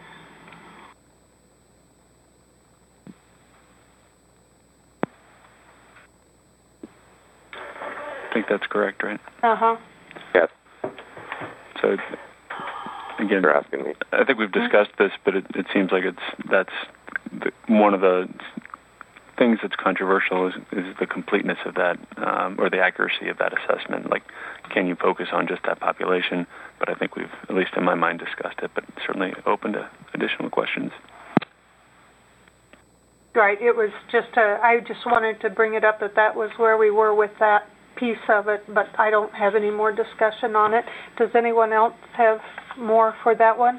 I think that's correct, right? Uh-huh. Yes. So, again, you're asking me. I think we've discussed this, but it, it seems like it's that's the, one of the things that's controversial is, is the completeness of that, um, or the accuracy of that assessment. Like, can you focus on just that population? But I think we've, at least in my mind, discussed it, but certainly open to additional questions. Right. It was just a, I just wanted to bring it up that that was where we were with that piece of it, but I don't have any more discussion on it. Does anyone else have more for that one?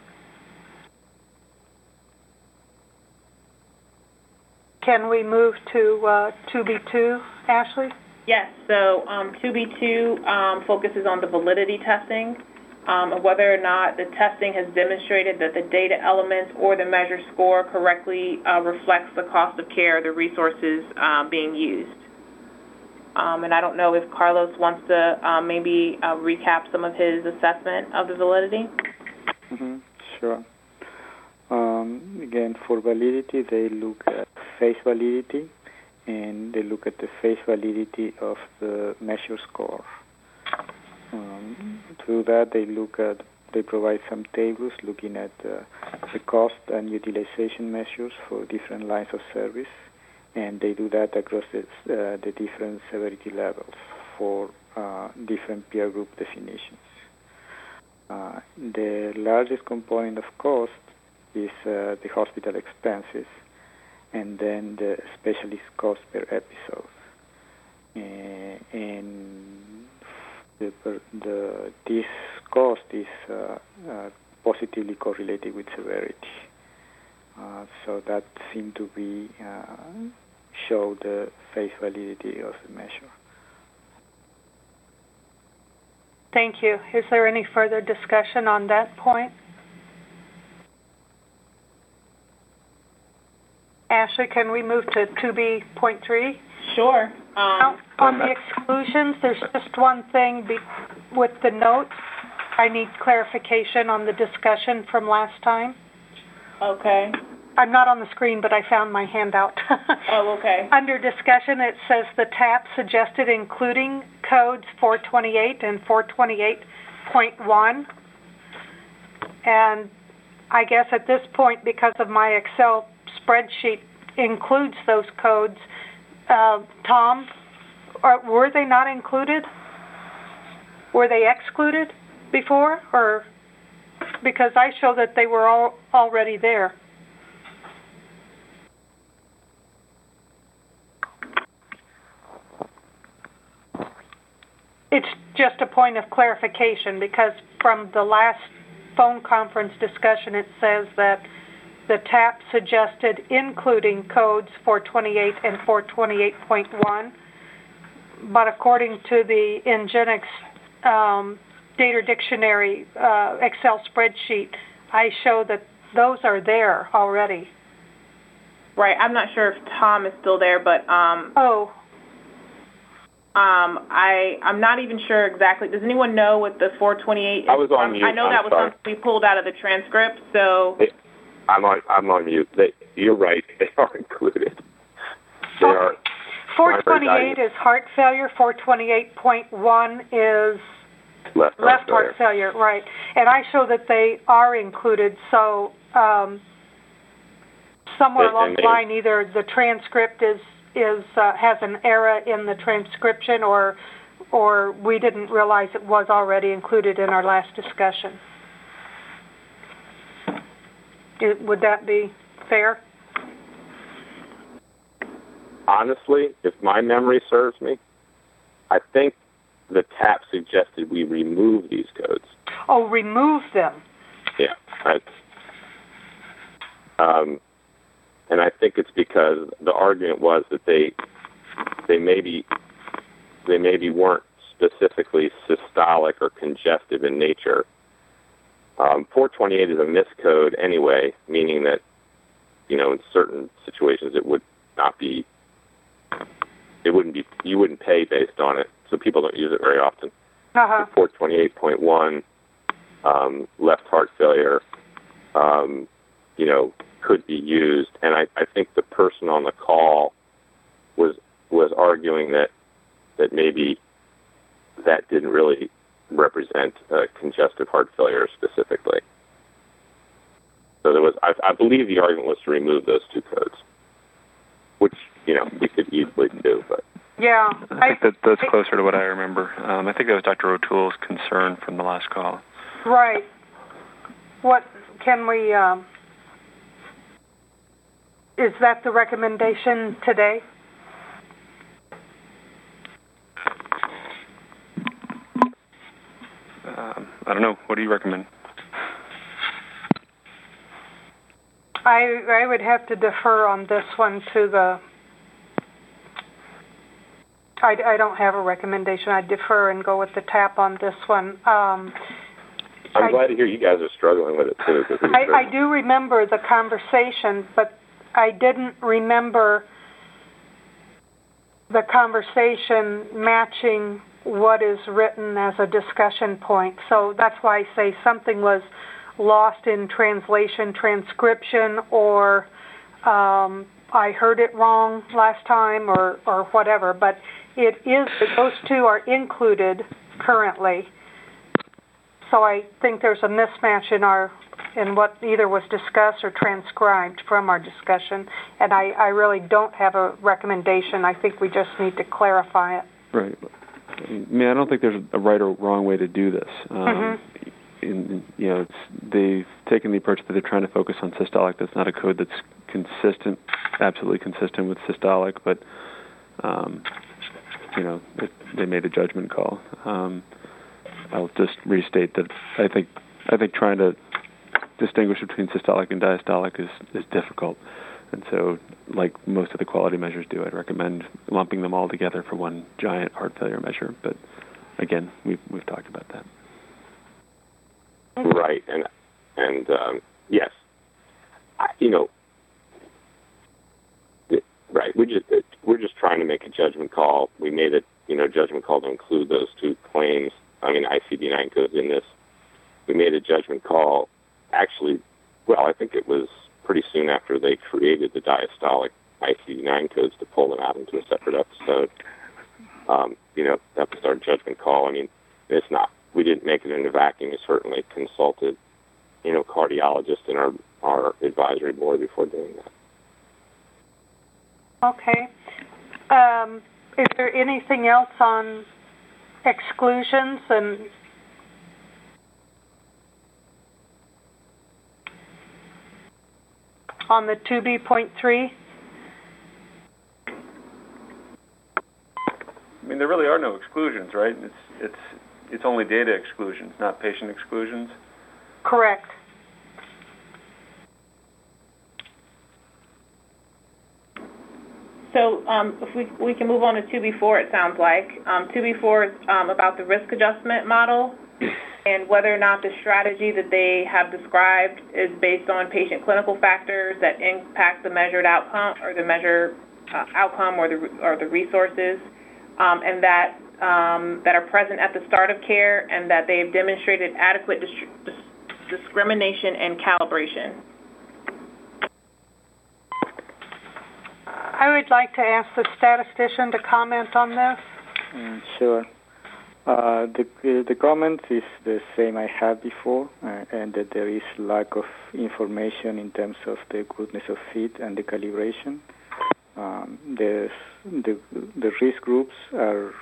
Can we move to uh, two B two, Ashley? Yes, so um, two B two um, focuses on the validity testing, um, and whether or not the testing has demonstrated that the data elements or the measure score correctly uh, reflects the cost of care, the resources um, being used. Um, and I don't know if Carlos wants to uh, maybe uh, recap some of his assessment of the validity. Mm-hmm. Sure. Um, again, for validity, they look at face validity, and they look at the face validity of the measure score. Um, to that, they look at, they provide some tables looking at uh, the cost and utilization measures for different lines of service, and they do that across the, uh, the different severity levels for uh, different peer group definitions. Uh, the largest component of cost is uh, the hospital expenses, and then the specialist cost per episode. Uh, and the, the, this cost is uh, uh, positively correlated with severity. Uh, so that seemed to be uh, show the face validity of the measure. Thank you. Is there any further discussion on that point? Ashley, can we move to two B point three? Sure. Um, on the exclusions, there's just one thing be, with the notes. I need clarification on the discussion from last time. Okay. I'm not on the screen, but I found my handout. Oh, okay. Under discussion, it says the T A P suggested including codes four twenty-eight and four twenty-eight point one. And I guess at this point, because of my Excel spreadsheet includes those codes, uh, Tom, or were they not included? Were they excluded before, or because I show that they were all already there? It's just a point of clarification, because from the last phone conference discussion, it says that the T A P suggested including codes four twenty-eight and four twenty-eight point one, but according to the Ingenix um, Data Dictionary uh, Excel spreadsheet, I show that those are there already. Right. I'm not sure if Tom is still there, but um, oh. Um, I, I'm not even sure exactly. Does anyone know what the four twenty-eight is? I was on um, mute. I know I'm that was sorry. something we pulled out of the transcript, so... They, I'm on, I'm on mute. They, you're right. They are included. They oh, are. four twenty-eight is heart failure. four twenty-eight point one is left, left heart, heart failure. Right. And I show that they are included, so um, somewhere And- along and the they- line, either the transcript is is uh, has an error in the transcription, or or we didn't realize it was already included in our last discussion. It, would that be fair? Honestly, if my memory serves me, I think the T A P suggested we remove these codes. Oh, remove them. Yeah. Right. Um, and I think it's because the argument was that they they maybe they maybe weren't specifically systolic or congestive in nature. Um, four twenty-eight is a miscode anyway, meaning that, you know, in certain situations it would not be, it wouldn't be, you wouldn't pay based on it, so people don't use it very often. Uh-huh. four twenty-eight point one, um, left heart failure, um, you know, could be used, and I, I think the person on the call was was arguing that that maybe that didn't really represent uh, congestive heart failure specifically. So there was, I, I believe, the argument was to remove those two codes, which, you know, we could easily do. But yeah, I think that that's closer to what I remember. Um, I think that was Doctor O'Toole's concern from the last call. Right. What can we? Um, is that the recommendation today? Um, I don't know. What do you recommend? I I would have to defer on this one to the. I, I don't have a recommendation. I defer and go with the T A P on this one. Um, I'm I, glad to hear you guys are struggling with it too. I, I do remember the conversation, but I didn't remember the conversation matching what is written as a discussion point. So that's why I say something was lost in translation, transcription, or um, I heard it wrong last time, or, or whatever. But it is, those two are included currently. So I think there's a mismatch in our in what either was discussed or transcribed from our discussion, and I, I really don't have a recommendation. I think we just need to clarify it. Right. I mean, I don't think there's a right or wrong way to do this. Um, mm-hmm. in, you know, it's, they've taken the approach that they're trying to focus on systolic. That's not a code that's consistent, absolutely consistent with systolic, but, um, you know, it, they made a judgment call. Um, I'll just restate that I think I think trying to distinguish between systolic and diastolic is, is difficult. And so, like most of the quality measures do, I'd recommend lumping them all together for one giant heart failure measure. But again, we've we've talked about that. Right, and and um, yes, I, you know, it, right. We just it, we're just trying to make a judgment call. We made a you know judgment call to include those two claims. I mean, I C D nine codes in this. We made a judgment call. Actually, well, I think it was pretty soon after they created the diastolic I C D nine codes to pull them out into a separate episode. Um, you know, that was our judgment call. I mean, it's not, we didn't make it in a vacuum. We certainly consulted, you know, cardiologists in our, our advisory board before doing that. Okay. Um, is there anything else on exclusions and on the two B point three? I mean, there really are no exclusions, right? It's it's it's only data exclusions, not patient exclusions. Correct. So um, if we we can move on to two B four, it sounds like. Um, two B four is um, about the risk adjustment model and whether or not the strategy that they have described is based on patient clinical factors that impact the measured outcome or the measured uh, outcome or the or the resources, um, and that um, that are present at the start of care, and that they have demonstrated adequate dis- dis- discrimination and calibration. I would like to ask the statistician to comment on this. Mm, sure. Uh, the the comment is the same I had before, uh, and that there is lack of information in terms of the goodness of fit and the calibration. Um, there's the the risk groups are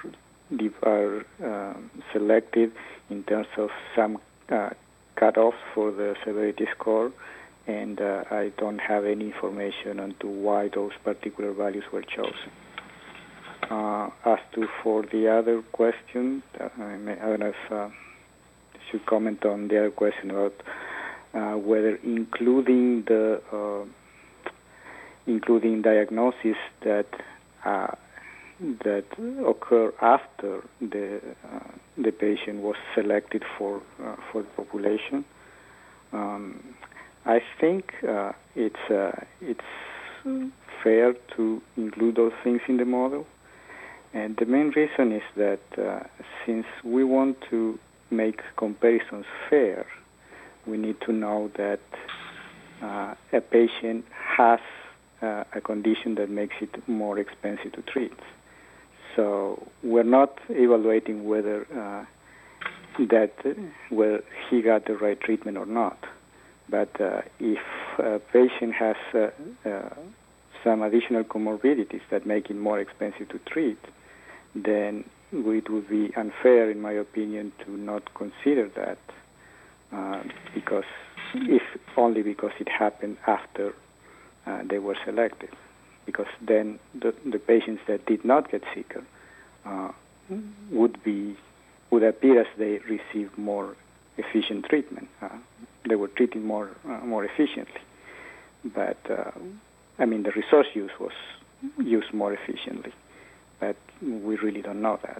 are um, selected in terms of some uh, cutoffs for the severity score, and uh, I don't have any information on to why those particular values were chosen. Uh, as to for the other question, uh, I, may, I don't know if uh, I should comment on the other question about uh, whether including the uh, including diagnosis that uh, that occur after the uh, the patient was selected for uh, for the population. Um, I think uh, it's uh, it's fair to include those things in the model, and the main reason is that uh, since we want to make comparisons fair, we need to know that uh, a patient has uh, a condition that makes it more expensive to treat. So we're not evaluating whether uh, that whether he got the right treatment or not. But uh, if a patient has uh, uh, some additional comorbidities that make it more expensive to treat, then it would be unfair, in my opinion, to not consider that uh, because if only because it happened after uh, they were selected. Because then the, the patients that did not get sicker uh, would be would appear as they received more efficient treatment. Uh, they were treated more uh, more efficiently, but uh, I mean the resource use was used more efficiently, but we really don't know that.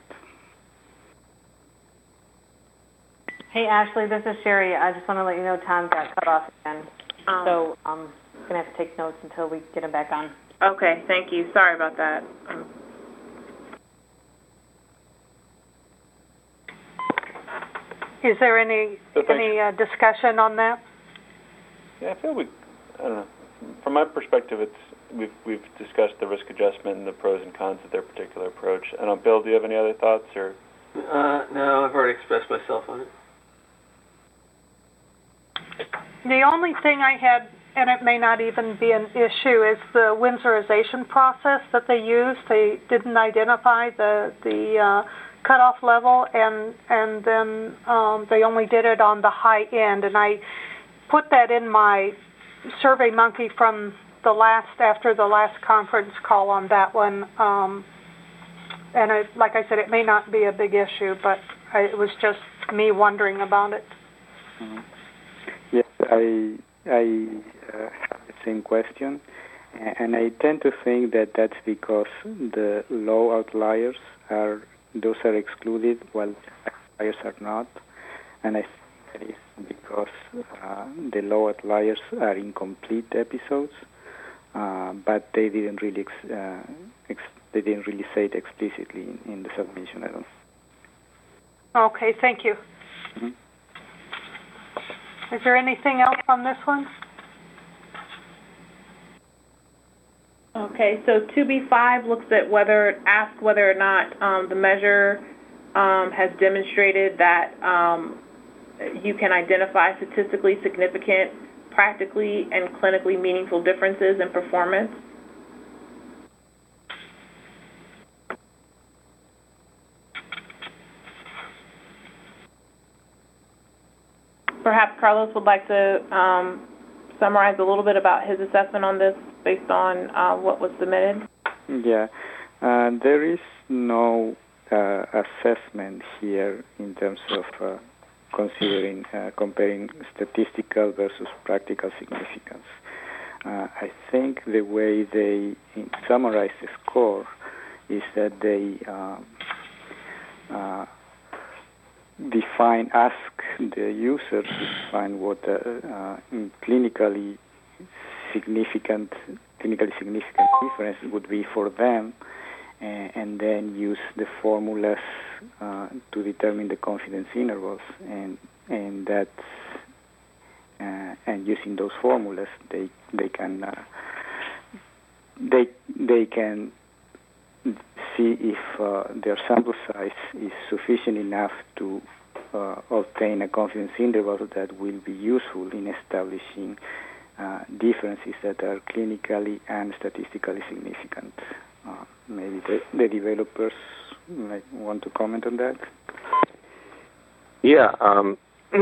Hey Ashley, this is Sherry. I just want to let you know Tom got cut off again, Um, so I'm gonna have to take notes until we get him back on. Okay, thank you. Sorry about that. Um, Is there any So thanks. any uh, discussion on that? Yeah, I feel we, I don't know. From my perspective, it's we've we've discussed the risk adjustment and the pros and cons of their particular approach. I don't, Bill, do you have any other thoughts or? Uh, no, I've already expressed myself on it. The only thing I had, and it may not even be an issue, is the Windsorization process that they used. They didn't identify the the uh, cutoff level, and and then um, they only did it on the high end. And I put that in my SurveyMonkey from the last after the last conference call on that one. Um, and it, like I said, it may not be a big issue, but I, it was just me wondering about it. Mm-hmm. Yes, I I uh, have the same question, and I tend to think that that's because the low outliers are those are excluded while outliers are not, and I think that is because uh, the low outliers are incomplete episodes, uh, but they didn't really ex- uh, ex- they didn't really say it explicitly in, in the submission. I don't. Okay, thank you. Mm-hmm. Is there anything else on this one? Okay, so two B five looks at whether, asks whether or not um, the measure um, has demonstrated that um, you can identify statistically significant, practically and clinically meaningful differences in performance. Perhaps Carlos would like to um, summarize a little bit about his assessment on this based on uh, what was submitted. Yeah, uh, there is no uh, assessment here in terms of uh, considering uh, comparing statistical versus practical significance. Uh, I think the way they summarize the score is that they uh, uh, define, ask the user to define what uh, uh, clinically significant, clinically significant difference would be for them, and, and then use the formulas uh, to determine the confidence intervals, and and that uh, and using those formulas, they they can uh, they they can see if uh, their sample size is sufficient enough to uh, obtain a confidence interval that will be useful in establishing uh, differences that are clinically and statistically significant. Uh, maybe the, the developers might want to comment on that. Yeah. Um,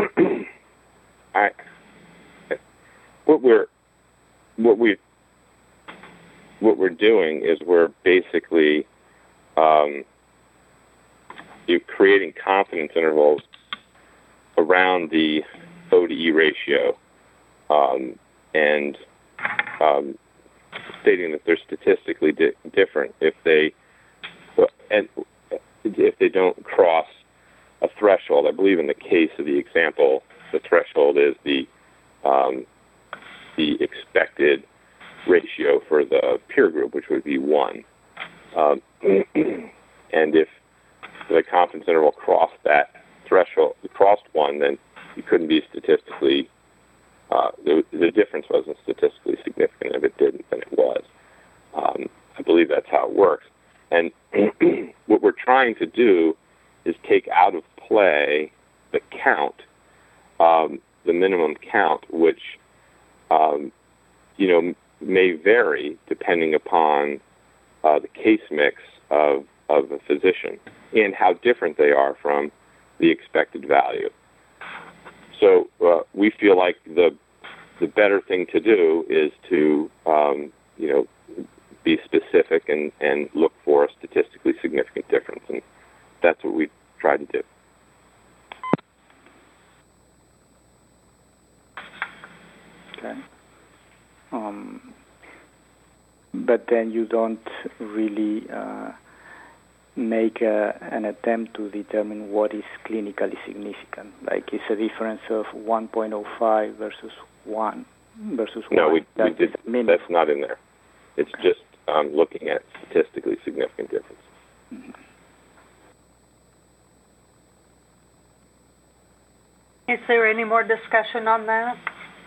I what we're what we what we're doing is we're basically um, you're creating confidence intervals around the O to E ratio, um, and um, stating that they're statistically di- different if they and if they don't cross a threshold. I believe in the case of the example, the threshold is the um, the expected ratio for the peer group, which would be one. Um, and if the confidence interval crossed that threshold, crossed one, then you couldn't be statistically, uh, the, the difference wasn't statistically significant. If it didn't, then it was. Um, I believe that's how it works. And what we're trying to do is take out of play the count, um, the minimum count, which, um, you know, may vary depending upon uh, the case mix of, of a physician and how different they are from the expected value. So uh, we feel like the the better thing to do is to, um, you know, be specific and, and look for a statistically significant difference, and that's what we try to do. Okay. Um, but then you don't really uh, make a, an attempt to determine what is clinically significant. Like, it's a difference of one point oh five versus one versus no, one. we, that we did, that's not in there. It's okay. just um, looking at statistically significant difference. Mm-hmm. Is there any more discussion on that?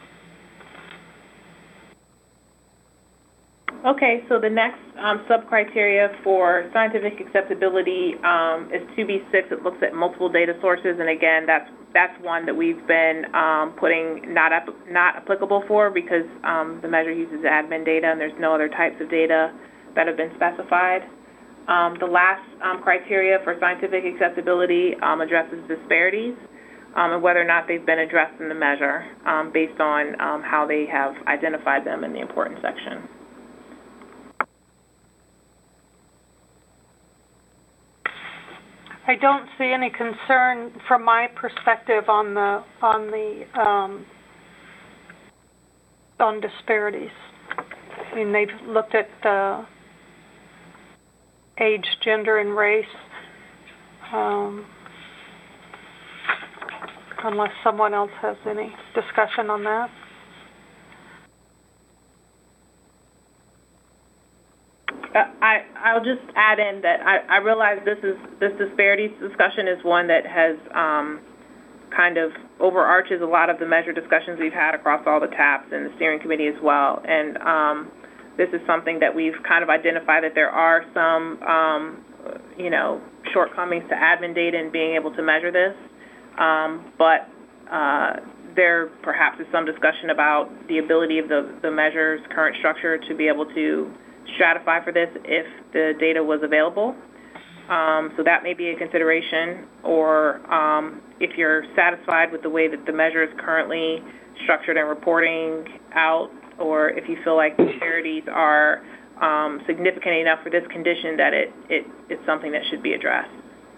Okay, so the next um, sub-criteria for scientific acceptability um, is two B six. It looks at multiple data sources, and again, that's that's one that we've been um, putting not up, not applicable for because um, the measure uses admin data, and there's no other types of data that have been specified. Um, the last um, criteria for scientific acceptability um, addresses disparities um, and whether or not they've been addressed in the measure um, based on um, how they have identified them in the important section. I don't see any concern from my perspective on the on the um, on disparities. I mean, they've looked at the age, gender, and race. Um, unless someone else has any discussion on that. Uh, I, I'll just add in that I, I realize this is this disparities discussion is one that has um, kind of overarches a lot of the measure discussions we've had across all the TAPs and the steering committee as well. And um, this is something that we've kind of identified that there are some, um, you know, shortcomings to admin data in being able to measure this. Um, but uh, there perhaps is some discussion about the ability of the, the measure's current structure to be able to stratify for this if the data was available. Um, so that may be a consideration, or um, if you're satisfied with the way that the measure is currently structured and reporting out, or if you feel like the disparities are um, significant enough for this condition that it, it it's something that should be addressed.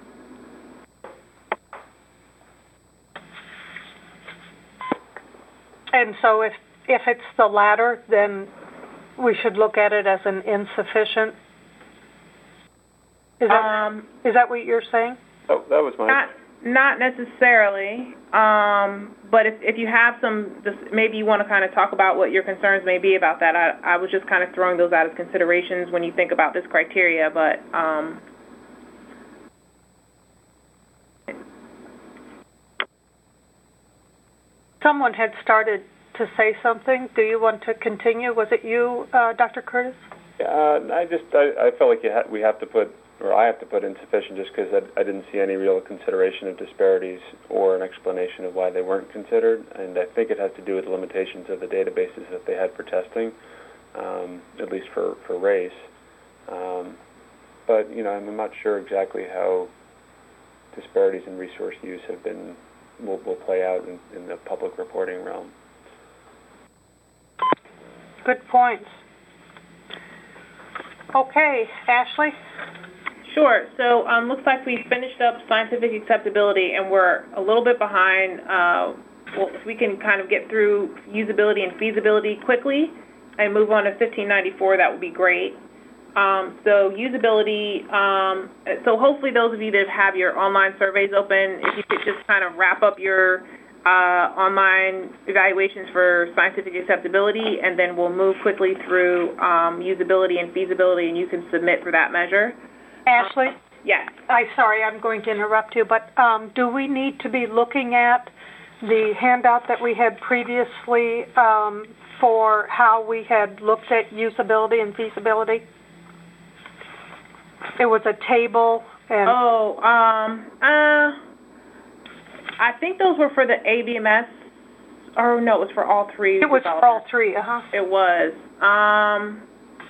And so if if it's the latter, then we should look at it as an insufficient. Is that, um, is that what you're saying? Oh, that was mine. Not, not necessarily, um, but if, if you have some, maybe you want to kind of talk about what your concerns may be about that. I, I was just kind of throwing those out as considerations when you think about this criteria, but um, someone had started to say something. Do you want to continue? Was it you, uh, Doctor Curtis? Uh, I just I, I felt like you ha- we have to put, or I have to put insufficient, just because I, I didn't see any real consideration of disparities or an explanation of why they weren't considered, and I think it has to do with the limitations of the databases that they had for testing, um, at least for for race. Um, but you know, I'm not sure exactly how disparities in resource use have been will, will play out in, in the public reporting realm. Good points. Okay, Ashley? Sure. So um, looks like we finished up scientific acceptability, and we're a little bit behind. Uh, well, if we can kind of get through usability and feasibility quickly and move on to fifteen ninety-four, that would be great. Um, so usability, um, so hopefully those of you that have your online surveys open, if you could just kind of wrap up your uh, online evaluations for scientific acceptability, and then we'll move quickly through um, usability and feasibility, and you can submit for that measure. Ashley? Um, yes. I sorry, I'm going to interrupt you, but um, do we need to be looking at the handout that we had previously um, for how we had looked at usability and feasibility? It was a table and... Oh, um, uh, I think those were for the A B M S, or no, it was for all three. It was for all three, uh-huh. It was. Um,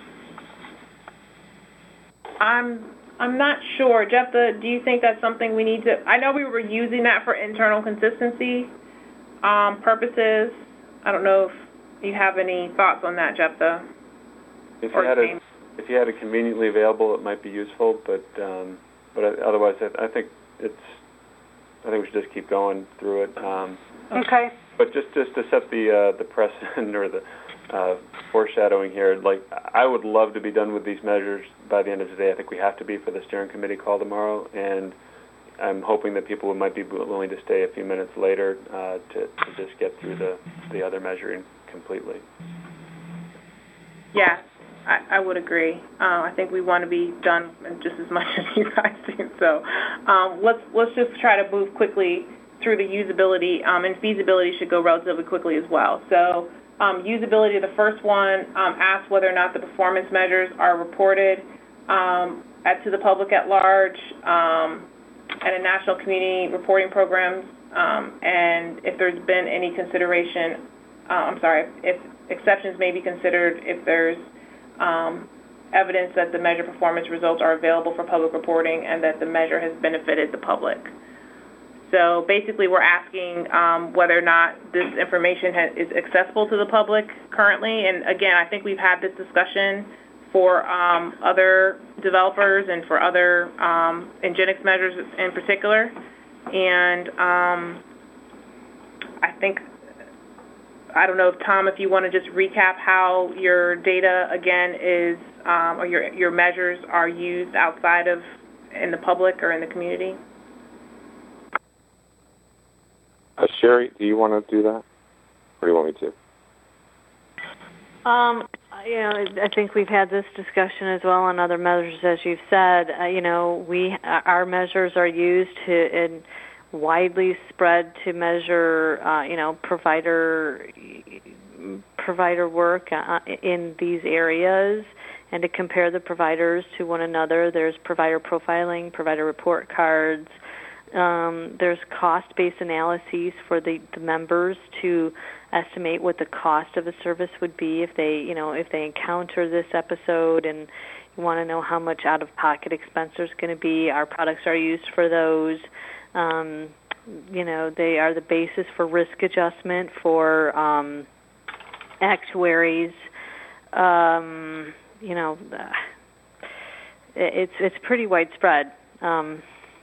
I'm, I'm not sure. Jephthah, do you think that's something we need to, I know we were using that for internal consistency um, purposes. I don't know if you have any thoughts on that, Jephthah. If you had a If you had it conveniently available, it might be useful, but um, but otherwise, I, I think it's. I think we should just keep going through it. Um, okay. But just just to set the uh, the precedent or the uh, foreshadowing here, like I would love to be done with these measures by the end of the day. I think we have to be for the steering committee call tomorrow, and I'm hoping that people might be willing to stay a few minutes later uh, to to just get through the the other measuring completely. Yeah. I, I would agree. Uh, I think we want to be done just as much as you guys do. So um, let's let's just try to move quickly through the usability, um, and feasibility should go relatively quickly as well. So um, usability, the first one, um, asks whether or not the performance measures are reported um, at, to the public at large um, and in national community reporting programs, um, and if there's been any consideration, uh, I'm sorry, if exceptions may be considered if there's Um, evidence that the measure performance results are available for public reporting and that the measure has benefited the public. So basically we're asking um, whether or not this information ha- is accessible to the public currently. And again, I think we've had this discussion for um, other developers and for other um, Ingenix measures in particular. And um, I think I don't know if, Tom, if you want to just recap how your data, again, is, um, or your your measures are used outside of, in the public or in the community. Uh, Sherry, do you want to do that? Or do you want me to? Um, you know, I think we've had this discussion as well on other measures, as you've said. Uh, you know, we our measures are used to in widely spread to measure, uh, you know, provider provider work uh, in these areas, and to compare the providers to one another. There's provider profiling, provider report cards. Um, there's cost-based analyses for the, the members to estimate what the cost of a service would be if they, you know, if they encounter this episode, and you want to know how much out-of-pocket expense there's going to be. Our products are used for those. Um, you know, they are the basis for risk adjustment for um, actuaries. Um, you know, uh, it's it's pretty widespread. Um,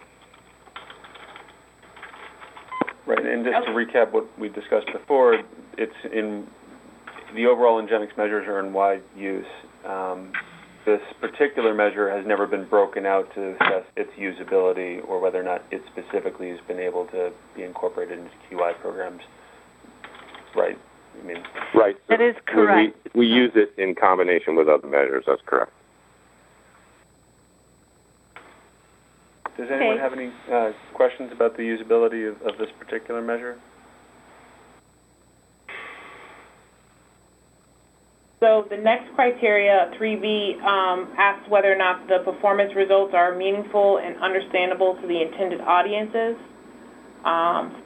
right, and just to recap what we discussed before, it's in the overall Ingenix measures are in wide use. Um, This particular measure has never been broken out to assess its usability or whether or not it specifically has been able to be incorporated into Q I programs. Right. I mean, right. That is correct. We, we use it in combination with other measures. That's correct. Does anyone Okay. have any uh, questions about the usability of, of this particular measure? So the next criteria, three B, um, asks whether or not the performance results are meaningful and understandable to the intended audiences. Um,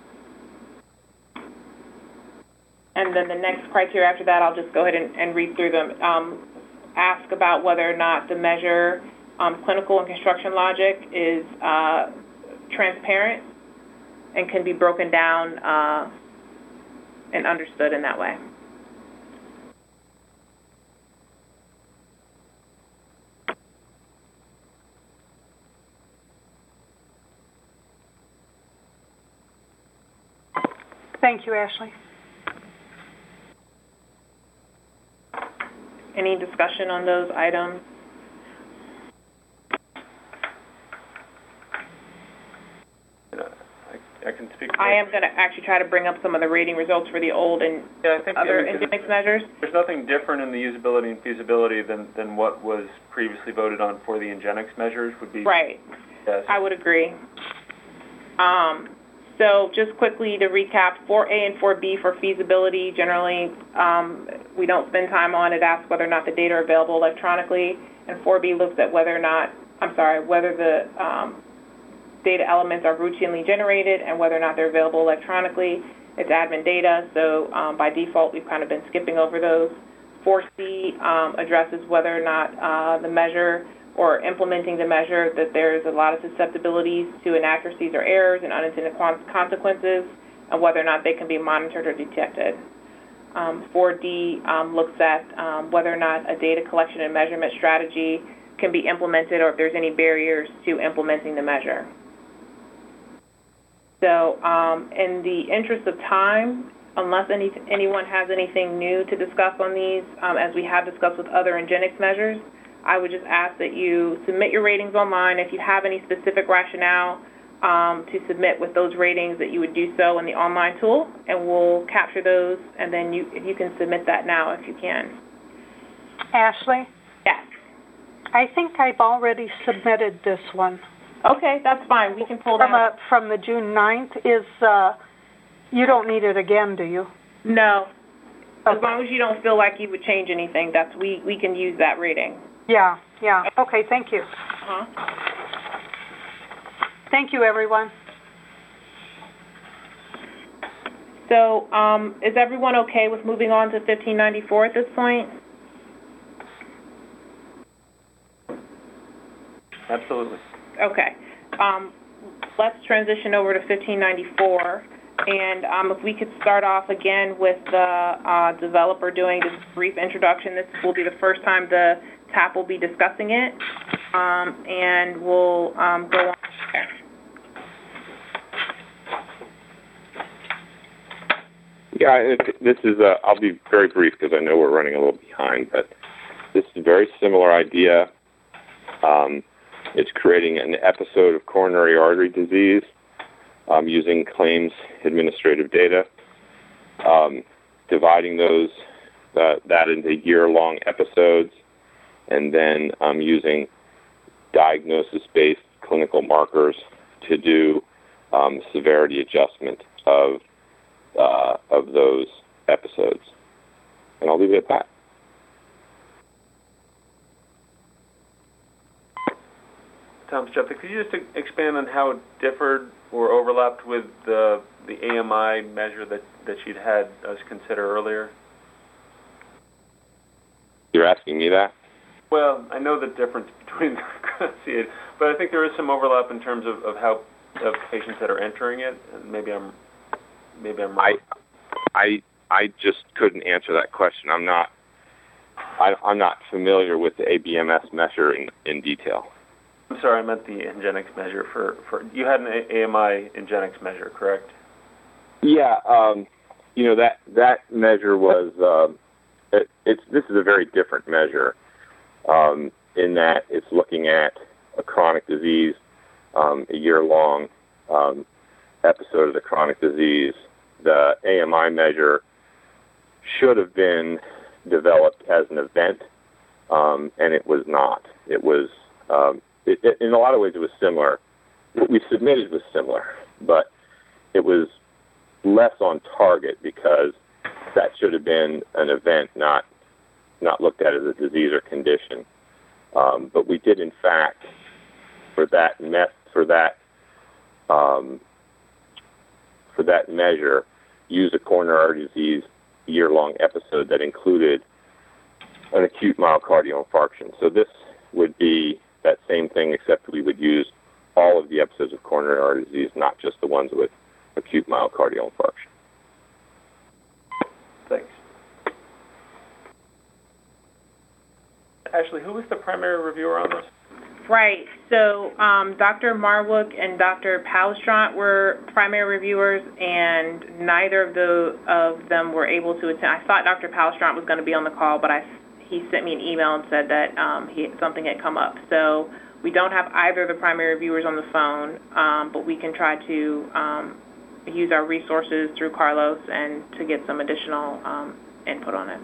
and then the next criteria after that, I'll just go ahead and, and read through them. Um, ask about whether or not the measure um, clinical and construction logic is uh, transparent and can be broken down uh, and understood in that way. Thank you, Ashley. Any discussion on those items? I can speak. I am going to actually try to bring up some of the rating results for the old and yeah, I think other I mean, Nginx measures. There's nothing different in the usability and feasibility than, than what was previously voted on for the Nginx measures would be. Right. Yes. I would agree. Um, so just quickly to recap, four A and four B for feasibility, generally um, we don't spend time on it, asks whether or not the data are available electronically, and four B looks at whether or not, I'm sorry, whether the um, data elements are routinely generated and whether or not they're available electronically. It's admin data, so um, by default we've kind of been skipping over those. four C um, addresses whether or not uh, the measure or implementing the measure that there's a lot of susceptibilities to inaccuracies or errors and unintended consequences, and whether or not they can be monitored or detected. Um, four D um, looks at um, whether or not a data collection and measurement strategy can be implemented or if there's any barriers to implementing the measure. So um, in the interest of time, unless any, anyone has anything new to discuss on these, um, as we have discussed with other Nginx measures, I would just ask that you submit your ratings online. If you have any specific rationale um, to submit with those ratings, that you would do so in the online tool, and we'll capture those, and then you, you can submit that now if you can. Ashley? Yes. I think I've already submitted this one. Okay, that's fine. We can pull from that. A, from the June ninth. Is, uh, you don't need it again, do you? No. As Okay. long as you don't feel like you would change anything, that's we, we can use that rating. Yeah, yeah. Okay, thank you. Uh-huh. Thank you, everyone. So um, is everyone okay with moving on to fifteen ninety-four at this point? Absolutely. Okay. Um, let's transition over to fifteen ninety-four. And um, if we could start off again with the uh, developer doing this brief introduction. This will be the first time the T A P will be discussing it. Um, and we'll um, go on there. Yeah, it, this is, uh, I'll be very brief because I know we're running a little behind, but this is a very similar idea. Um, it's creating an episode of coronary artery disease um, using claims administrative data, um, dividing those uh, that into year-long episodes, and then um, using diagnosis-based clinical markers to do um, severity adjustment of uh, of those episodes. And I'll leave it at that. Tom Stjepek, could you just expand on how it differed or overlapped with the the A M I measure that, that she'd had us consider earlier? You're asking me that? Well, I know the difference between it, but I think there is some overlap in terms of, of how of patients that are entering it, and maybe I'm maybe I'm wrong. I I I just couldn't answer that question. I'm not I, I'm not familiar with the A B M S measure in, in detail. I'm sorry, I meant the Nginx measure for, for you had an A M I Nginx measure, correct? Yeah, um, you know that that measure was um, it, it's this is a very different measure um, in that it's looking at a chronic disease, um, a year-long um, episode of the chronic disease. The A M I measure should have been developed as an event, um, and it was not. It was um, it, it, in a lot of ways it was similar. What we submitted was similar, but it was less on target because that should have been an event, not not looked at as a disease or condition. Um, but we did, in fact, for that me- for that um, for that measure, use a coronary artery disease year-long episode that included an acute myocardial infarction. So this would be that same thing, except we would use all of the episodes of coronary artery disease, not just the ones with acute myocardial infarction. Thanks. Ashley, who was the primary reviewer on this? Right. So um, Doctor Marwook and Doctor Palestrant were primary reviewers, and neither of the of them were able to attend. I thought Doctor Palestrant was going to be on the call, but I, he sent me an email and said that um, he, something had come up. So we don't have either of the primary reviewers on the phone, um, but we can try to um, use our resources through Carlos and to get some additional um, input on it.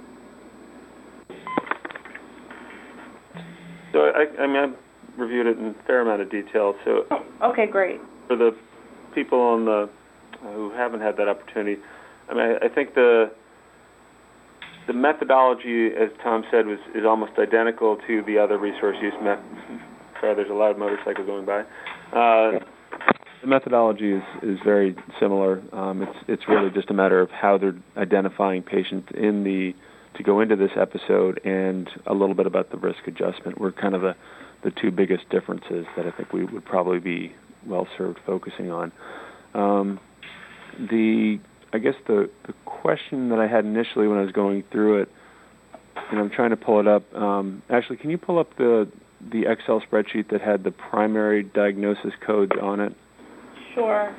So I, I mean, I've reviewed it in a fair amount of detail. So oh, okay, great. For the people on the uh, who haven't had that opportunity, I mean, I, I think the the methodology, as Tom said, was is almost identical to the other resource use method. Sorry, there's a loud motorcycle going by. Uh, the methodology is, is very similar. Um, it's it's really just a matter of how they're identifying patients in the to go into this episode, and a little bit about the risk adjustment were kind of the, the two biggest differences that I think we would probably be well served focusing on. Um, the I guess the, the question that I had initially when I was going through it, and I'm trying to pull it up. Um, Ashley, can you pull up the the Excel spreadsheet that had the primary diagnosis codes on it? Sure.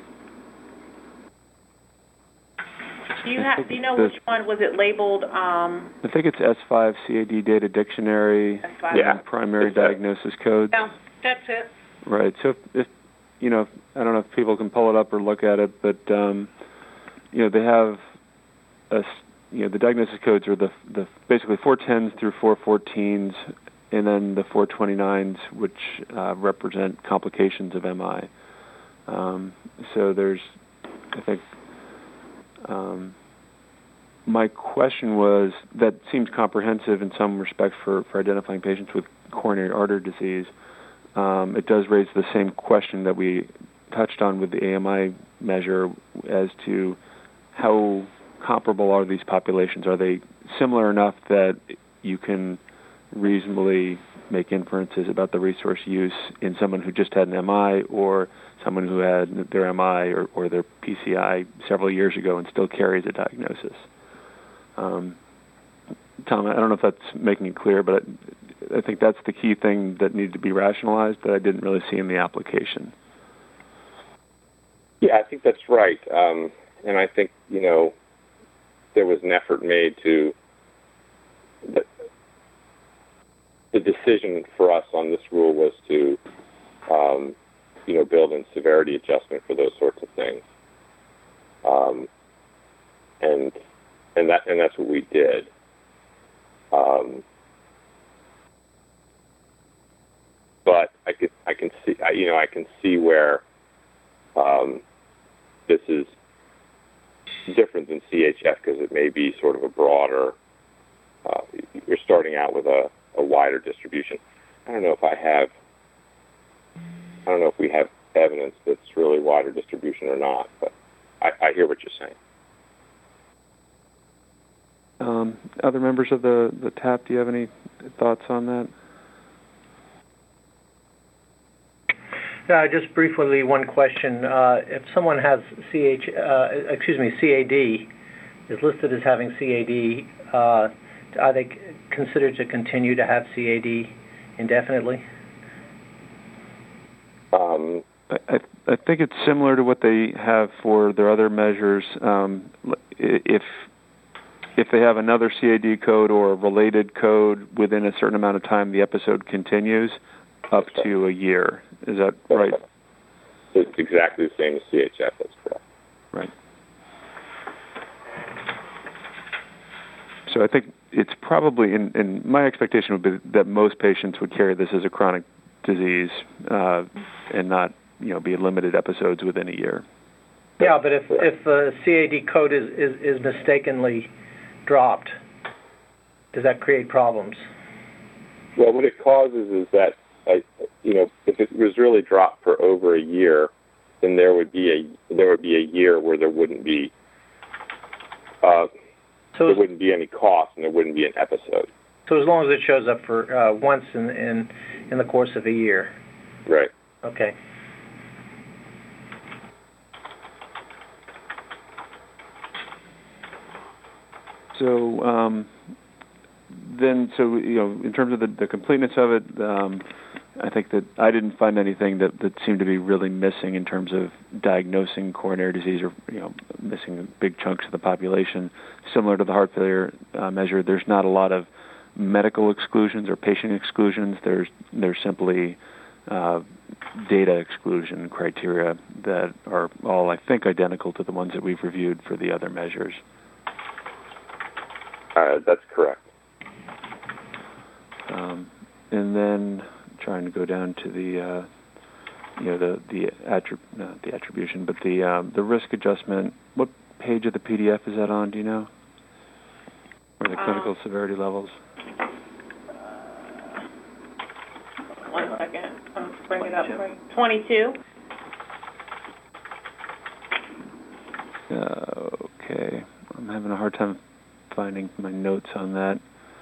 Do you have? Do you know which one was it labeled? Um, I think it's S five C A D Data Dictionary. S five. Yeah. Primary diagnosis codes. Yeah, that's it. Right. So if, if you know, I don't know if people can pull it up or look at it, but um, you know, they have a, you know, the diagnosis codes are the the basically four tens through four fourteens, and then the four twenty-nines, which uh, represent complications of M I. Um, so there's, I think. Um, my question was, that seems comprehensive in some respect for, for identifying patients with coronary artery disease. Um, it does raise the same question that we touched on with the A M I measure as to how comparable are these populations? Are they similar enough that you can reasonably make inferences about the resource use in someone who just had an M I, or someone who had their M I or, or their P C I several years ago and still carries a diagnosis? Um, Tom, I don't know if that's making it clear, but I think that's the key thing that needed to be rationalized that I didn't really see in the application. Yeah, I think that's right. Um, and I think, you know, there was an effort made to... The, the decision for us on this rule was to, um, you know, build in severity adjustment for those sorts of things. Um, and and that and that's what we did. Um, but I could I can see I, you know I can see where um, this is different than C H F because it may be sort of a broader. Uh, you're starting out with a, a wider distribution. I don't know if I have. I don't know if we have evidence that's really wider distribution or not, but I, I hear what you're saying. Um, other members of the, the T A P, do you have any thoughts on that? Yeah, just briefly, one question. Uh, if someone has C H, uh, excuse me, C A D, is listed as having C A D, uh, are they considered to continue to have C A D indefinitely? Um, I, I think it's similar to what they have for their other measures. Um, if if they have another C A D code or a related code within a certain amount of time, the episode continues up to a year. Is that right? It's exactly the same as C H F. That's correct. Right. So I think it's probably, in, in my expectation would be that most patients would carry this as a chronic disease uh, and not, you know, be limited episodes within a year. Yeah, but if if the C A D code is, is, is mistakenly dropped, does that create problems? Well, what it causes is that, uh, you know, if it was really dropped for over a year, then there would be a there would be a year where there wouldn't be uh, so there wouldn't be any cost and there wouldn't be an episode. So as long as it shows up for uh, once in, in in the course of a year. Right. Okay. So um, then, so you know, in terms of the, the completeness of it, um, I think that I didn't find anything that, that seemed to be really missing in terms of diagnosing coronary disease, or you know, missing big chunks of the population. Similar to the heart failure uh, measure, there's not a lot of medical exclusions or patient exclusions. There's there's simply uh, data exclusion criteria that are all, I think, identical to the ones that we've reviewed for the other measures. Uh, that's correct. Um, and then trying to go down to the, uh, you know, the the attrib- not the attribution, but the um, the risk adjustment. What page of the P D F is that on? Do you know? Or the clinical um, severity levels? One second. I'll bring it up for you. twenty-two. Uh, okay. I'm having a hard time finding my notes on that.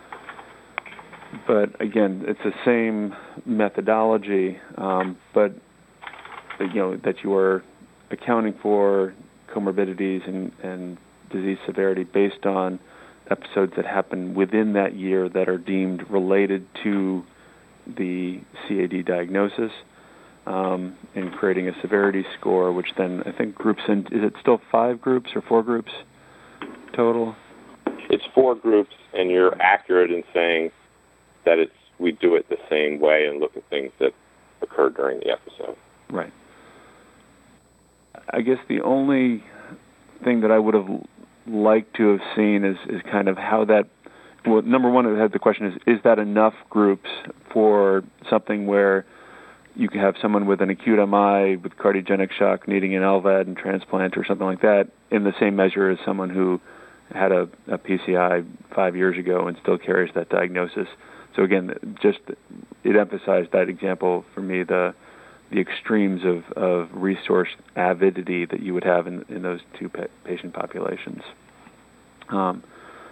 But again, it's the same methodology, um, but you know that you are accounting for comorbidities and, and disease severity based on episodes that happen within that year that are deemed related to the C A D diagnosis, um, and creating a severity score, which then I think groups in. Is it still five groups or four groups total? It's four groups, and you're accurate in saying that it's we do it the same way and look at things that occurred during the episode. Right. I guess the only thing that I would have liked to have seen is, is kind of how that, well, number one, I had the question is, is that enough groups for something where you could have someone with an acute M I with cardiogenic shock needing an L V A D and transplant or something like that in the same measure as someone who had a, a P C I five years ago and still carries that diagnosis. So again, just it emphasized that example for me, the the extremes of, of resource avidity that you would have in, in those two pa- patient populations. Um,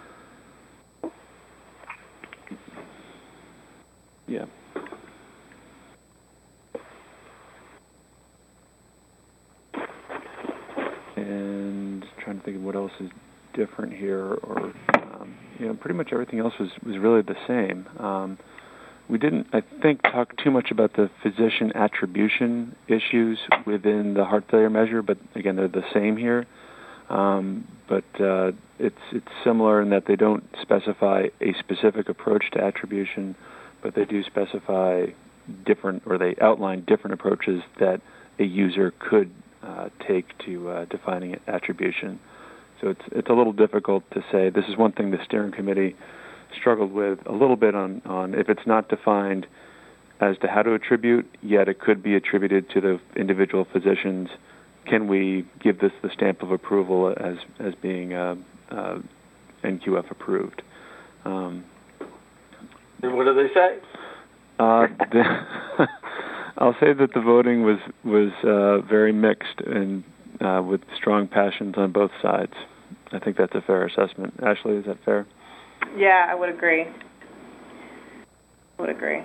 yeah. And trying to think of what else is different here, or um, you know, pretty much everything else was, was really the same. Um, we didn't, I think, talk too much about the physician attribution issues within the heart failure measure, but again, they're the same here. Um, but uh, it's it's similar in that they don't specify a specific approach to attribution, but they do specify different, or they outline different approaches that a user could uh, take to uh, defining attribution. So it's it's a little difficult to say. This is one thing the steering committee struggled with a little bit on, on if it's not defined as to how to attribute, yet it could be attributed to the individual physicians. Can we give this the stamp of approval as as being uh, uh, N Q F approved? Um, and what do they say? Uh, the I'll say that the voting was was uh, very mixed and uh, with strong passions on both sides. I think that's a fair assessment. Ashley, is that fair? Yeah, I would agree. I would agree.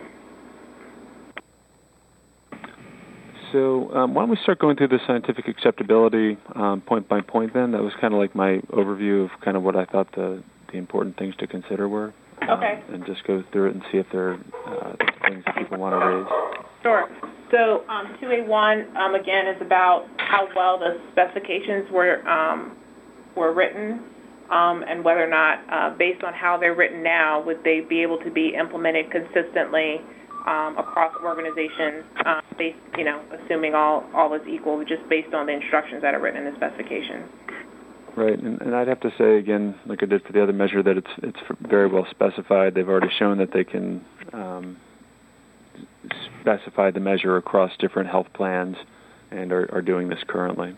So um, why don't we start going through the scientific acceptability um, point by point then? That was kind of like my overview of kind of what I thought the, the important things to consider were. Okay. Um, and just go through it and see if there are uh, things that people want to raise. Sure. So um, two A one, um, again, is about how well the specifications were um, were written, um, and whether or not, uh, based on how they're written now, would they be able to be implemented consistently um, across organizations, uh, based, you know, assuming all, all is equal, just based on the instructions that are written in the specification. Right, and, and I'd have to say again, like I did for the other measure, that it's it's very well specified. They've already shown that they can um, specify the measure across different health plans, and are, are doing this currently.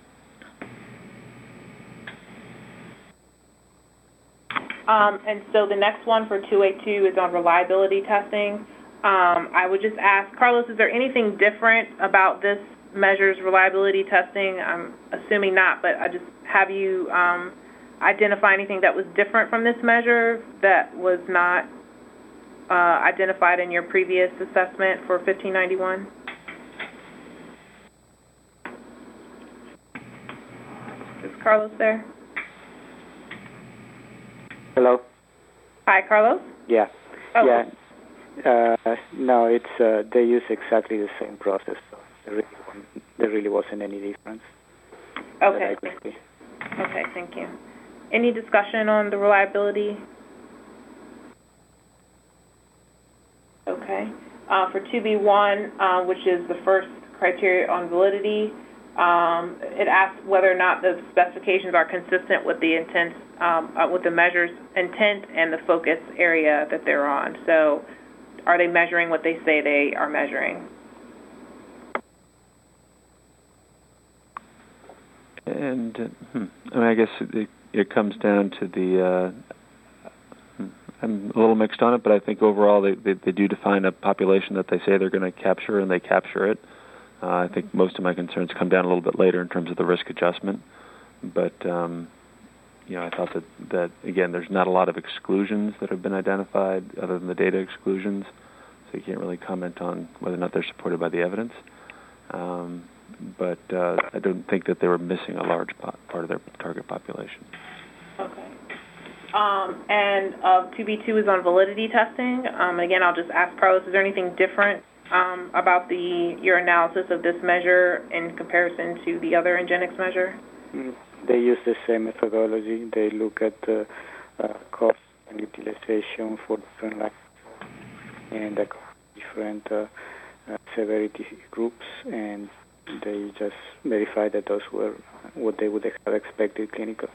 Um, and so the next one for two A two is on reliability testing. Um, I would just ask, Carlos, is there anything different about this measure's reliability testing? I'm assuming not, but I just have you um, identify anything that was different from this measure that was not uh, identified in your previous assessment for fifteen ninety-one? Is Carlos there? Hello? Hi, Carlos? Yeah. Oh. Yeah. Uh, no, it's uh, they use exactly the same process, so there really, wasn't, there really wasn't any difference. Okay. Okay, thank you. Any discussion on the reliability? Okay. Uh, for two B one, uh, which is the first criteria on validity, um, it asks whether or not the specifications are consistent with the intent, um, uh, with the measure's intent and the focus area that they're on. So, are they measuring what they say they are measuring? And uh, hmm, I mean, I guess it, it comes down to the. Uh, I'm a little mixed on it, but I think overall they, they, they do define a population that they say they're going to capture, and they capture it. Uh, I think most of my concerns come down a little bit later in terms of the risk adjustment. But um, you know, I thought that, that again, there's not a lot of exclusions that have been identified other than the data exclusions, so you can't really comment on whether or not they're supported by the evidence. Um, but uh, I don't think that they were missing a large po- part of their target population. Okay. Um, and uh, two B two is on validity testing. Um, again, I'll just ask Carlos, is there anything different um, about the your analysis of this measure in comparison to the other Ingenix measure? Mm, they use the same methodology. They look at the uh, cost and utilization for different lines and the different uh, uh, severity groups, and they just verify that those were what they would have expected clinically.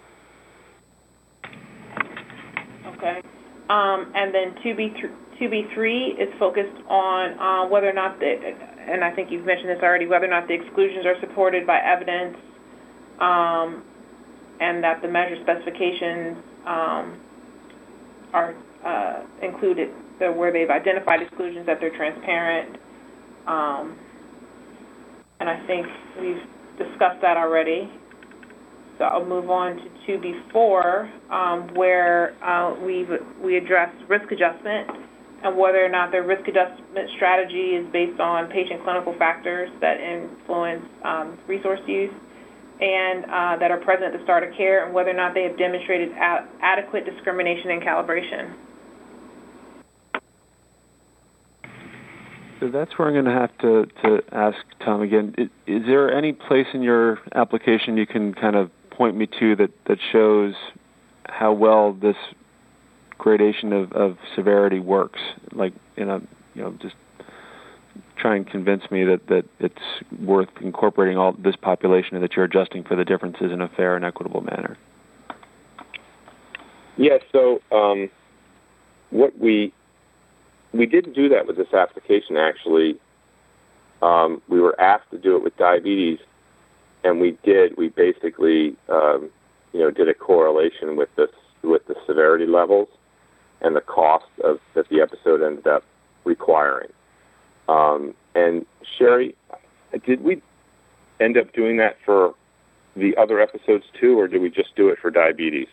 Okay. Um, and then two B three is focused on uh, whether or not the, and I think you've mentioned this already, whether or not the exclusions are supported by evidence, um, and that the measure specifications um, are uh, included, so where they've identified exclusions, that they're transparent. Um, and I think we've discussed that already. So I'll move on to two B four, um, where uh, we've, we address risk adjustment and whether or not their risk adjustment strategy is based on patient clinical factors that influence um, resource use and uh, that are present at the start of care, and whether or not they have demonstrated a- adequate discrimination and calibration. So that's where I'm going to have to, to ask Tom again. Is, is there any place in your application you can kind of point me to that, that shows how well this gradation of, of severity works? Like, in a, you know, just try and convince me that, that it's worth incorporating all this population and that you're adjusting for the differences in a fair and equitable manner. Yeah, so um, what we we didn't do that with this application, actually. Um, we were asked to do it with diabetes, and we did. We basically, um, you know, did a correlation with this with the severity levels and the cost of that the episode ended up requiring. Um, and Sherry, did we end up doing that for the other episodes too, or did we just do it for diabetes?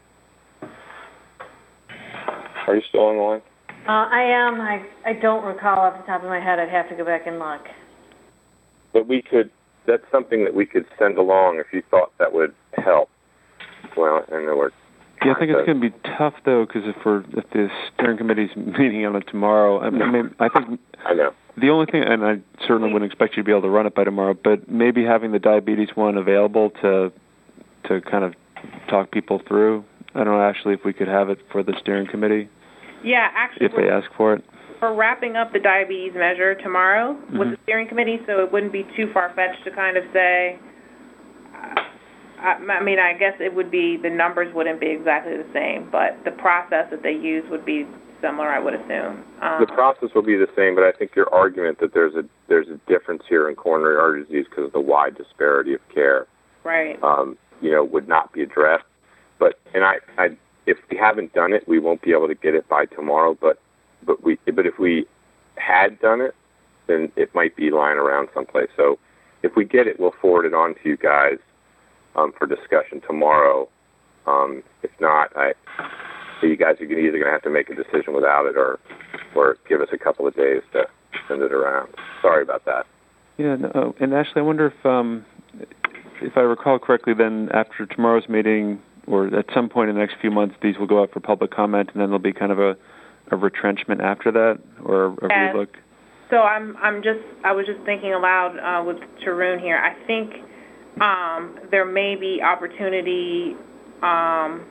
Are you still on the line? Uh, I am. I, I don't recall off the top of my head. I'd have to go back and look. But we could, that's something that we could send along if you thought that would help. Well, I know we're... Yeah, I think it's going to be tough, though, because if we're if the steering committee's meeting on it tomorrow, I mean, I think... I know. The only thing, and I certainly wouldn't expect you to be able to run it by tomorrow, but maybe having the diabetes one available to to kind of talk people through. I don't know, Ashley, if we could have it for the steering committee. Yeah, actually, if they ask for it. We're wrapping up the diabetes measure tomorrow mm-hmm. with the steering committee, so it wouldn't be too far-fetched to kind of say, uh, I, I mean, I guess it would be, the numbers wouldn't be exactly the same, but the process that they use would be similar, I would assume. Um, the process will be the same, but I think your argument that there's a there's a difference here in coronary artery disease because of the wide disparity of care, right? Um, you know, would not be addressed. But and I, I, if we haven't done it, we won't be able to get it by tomorrow. But but we but if we had done it, then it might be lying around someplace. So if we get it, we'll forward it on to you guys um, for discussion tomorrow. Um, if not, I. So you guys are either going to have to make a decision without it, or or give us a couple of days to send it around. Sorry about that. Yeah, no, and Ashley, I wonder if um, if I recall correctly, then after tomorrow's meeting, or at some point in the next few months, these will go out for public comment, and then there'll be kind of a, a retrenchment after that, or a Yes. relook. So I'm I'm just I was just thinking aloud uh, with Tarun here. I think um, there may be opportunity. Um,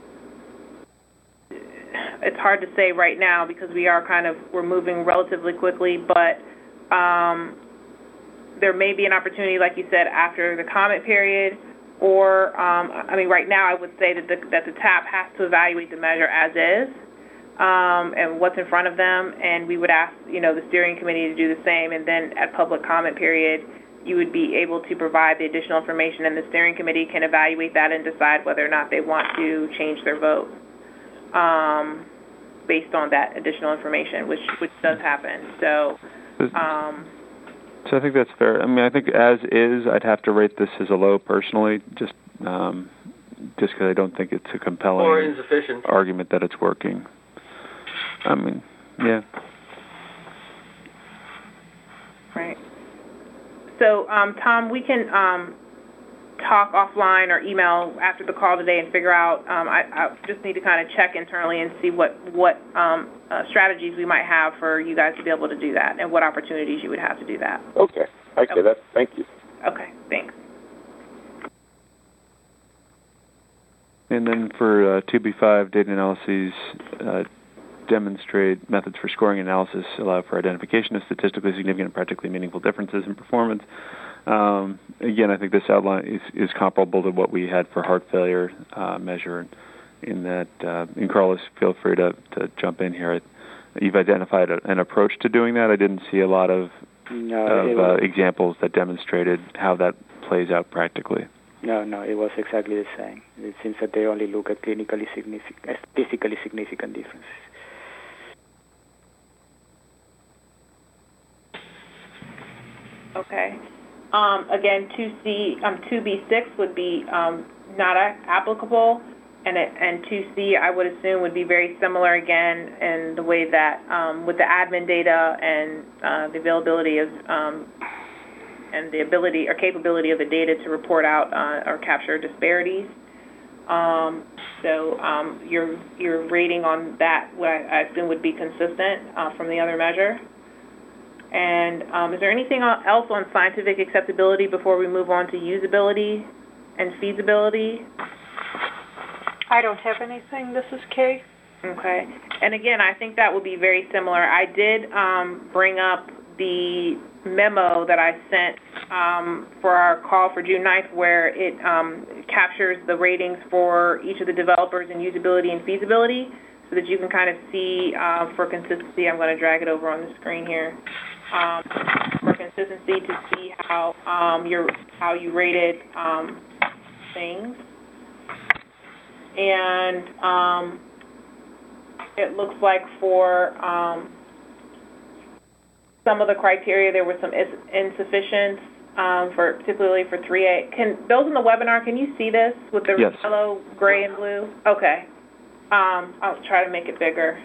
it's hard to say right now because we are kind of we're moving relatively quickly, but um, there may be an opportunity, like you said, after the comment period. Or um, I mean, right now I would say that the, that the T A P has to evaluate the measure as is. Um, and what's in front of them, and we would ask, you know, the steering committee to do the same, and then at public comment period, you would be able to provide the additional information, and the steering committee can evaluate that and decide whether or not they want to change their vote um, based on that additional information, which which does happen. So, um, so I think that's fair. I mean, I think as is, I'd have to rate this as a low personally, just um, just because I don't think it's a compelling or insufficient argument that it's working. I mean, yeah. Right. So, um, Tom, we can um, talk offline or email after the call today and figure out. Um, I, I just need to kind of check internally and see what what um, uh, strategies we might have for you guys to be able to do that, and what opportunities you would have to do that. Okay. Okay. Okay. That's. Thank you. Okay. Thanks. And then for uh, two B five, data analyses uh, demonstrate methods for scoring analysis allow for identification of statistically significant and practically meaningful differences in performance. Um, again, I think this outline is, is comparable to what we had for heart failure uh, measure. In that, uh, and Carlos, feel free to, to jump in here. You've identified a, an approach to doing that. I didn't see a lot of, No, of it uh, was, examples that demonstrated how that plays out practically. no, no, it was exactly the same. It seems that they only look at clinically significant, statistically significant differences. Okay. Um, again, two C, um, two B six would be um, not a- applicable, and it, and two C I would assume would be very similar again in the way that um, with the admin data and uh, the availability of um, and the ability or capability of the data to report out uh, or capture disparities. Um, so um, your your rating on that, what I, I assume would be consistent uh, from the other measure. And um, is there anything else on scientific acceptability before we move on to usability and feasibility? I don't have anything. This is Kay. Okay. And again, I think that would be very similar. I did um, bring up the memo that I sent um, for our call for June ninth, where it um, captures the ratings for each of the developers in usability and feasibility, so that you can kind of see uh, for consistency. I'm going to drag it over on the screen here. Um, for consistency, to see how um, your how you rated um, things, and um, it looks like for um, some of the criteria there was some is- insufficiency, um, for particularly for three A. Can those in the webinar? Can you see this with the Yes. yellow, gray, and blue? Okay. Um, I'll try to make it bigger.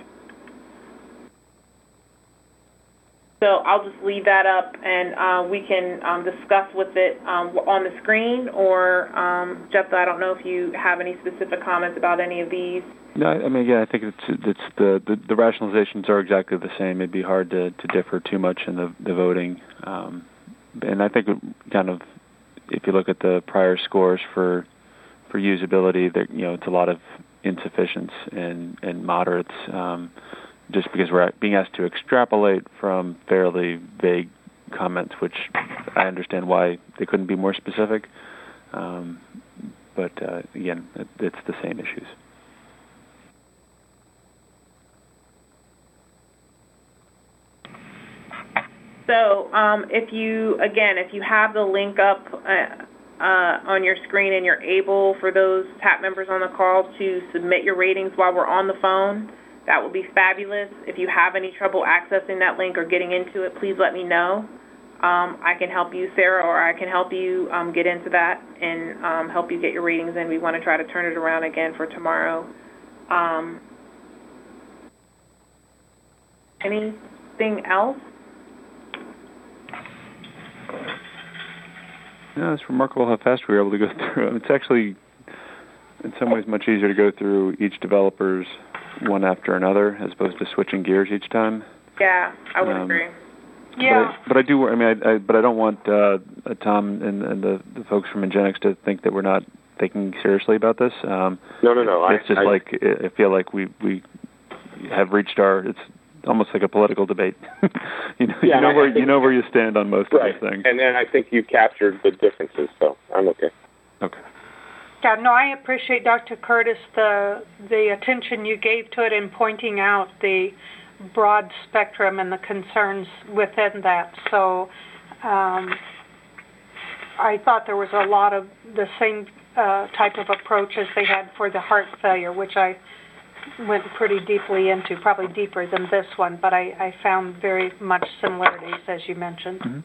So I'll just leave that up, and uh, we can um, discuss with it um, on the screen. Or, um, Jeff, I don't know if you have any specific comments about any of these. No, I mean, yeah, I think it's it's the, the, the rationalizations are exactly the same. It'd be hard to, to differ too much in the, the voting. Um, and I think it kind of, if you look at the prior scores for for usability, there, you know, it's a lot of insufficiency and, and moderates. Um, just because we're being asked to extrapolate from fairly vague comments, which I understand why they couldn't be more specific. Um, but, uh, again, it, it's the same issues. So um, if you, again, if you have the link up uh, uh, on your screen and you're able for those T A P members on the call to submit your ratings while we're on the phone, that would be fabulous. If you have any trouble accessing that link or getting into it, please let me know. Um, I can help you, Sarah, or I can help you um, get into that and um, help you get your ratings in. We want to try to turn it around again for tomorrow. Um, Anything else? No, it's remarkable how fast we were able to go through. It's actually, in some ways, much easier to go through each developer's one after another, as opposed to switching gears each time. Yeah, I would um, agree. Yeah. But I, but I do. I mean, I, I, but I don't want uh, Tom and, and the, the folks from Ingenix to think that we're not thinking seriously about this. Um, no, no, no. It's I, just I, like I feel like we we have reached our. It's almost like a political debate. you know, yeah, you know I, where I think, you know where you stand on most right. of these things. And then I think you captured the differences, so I'm okay. Okay. Yeah, no, I appreciate, Doctor Curtis, the the attention you gave to it and pointing out the broad spectrum and the concerns within that. So um, I thought there was a lot of the same uh, type of approach as they had for the heart failure, which I went pretty deeply into, probably deeper than this one, but I, I found very much similarities, as you mentioned. Mm-hmm.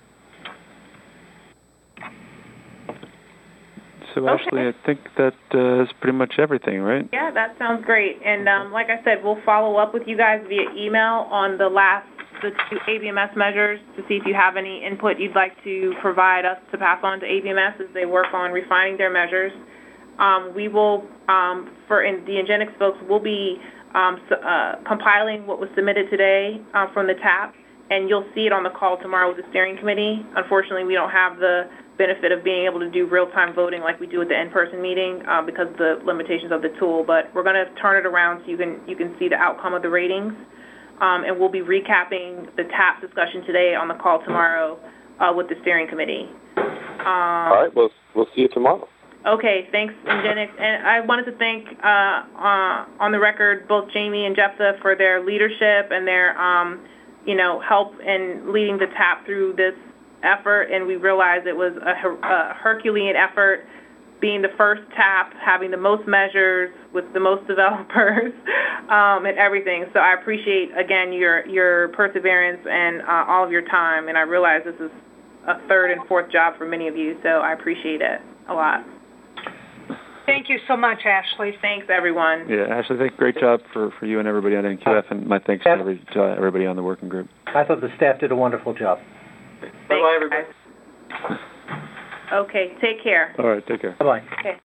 So, Okay. Ashley, I think that uh, is pretty much everything, right? Yeah, that sounds great. And um, like I said, we'll follow up with you guys via email on the last, the two A B M S measures to see if you have any input you'd like to provide us to pass on to A B M S as they work on refining their measures. Um, we will, um, for in the Ingenix folks, we'll be um, so, uh, compiling what was submitted today uh, from the T A P, and you'll see it on the call tomorrow with the steering committee. Unfortunately, we don't have the benefit of being able to do real-time voting like we do at the in-person meeting uh, because of the limitations of the tool. But we're going to turn it around so you can you can see the outcome of the ratings, um, and we'll be recapping the T A P discussion today on the call tomorrow uh, with the steering committee. Um, All right, well, we'll see you tomorrow. Okay, thanks, Ingenix. And I wanted to thank, uh, uh, on the record, both Jamie and Jepsa for their leadership and their, um, you know, help in leading the T A P through this effort. And we realized it was a, her- a Herculean effort, being the first T A P, having the most measures with the most developers, um, and everything. So I appreciate, again, your your perseverance and uh, all of your time. And I realize this is a third and fourth job for many of you, so I appreciate it a lot. Thank you so much, Ashley. Thanks, everyone. Yeah, Ashley, thank great job for, for you and everybody on N Q F, and my thanks to, every, to everybody on the working group. I thought the staff did a wonderful job. Bye-bye, everybody. Okay, take care. All right, take care. Bye-bye. Okay.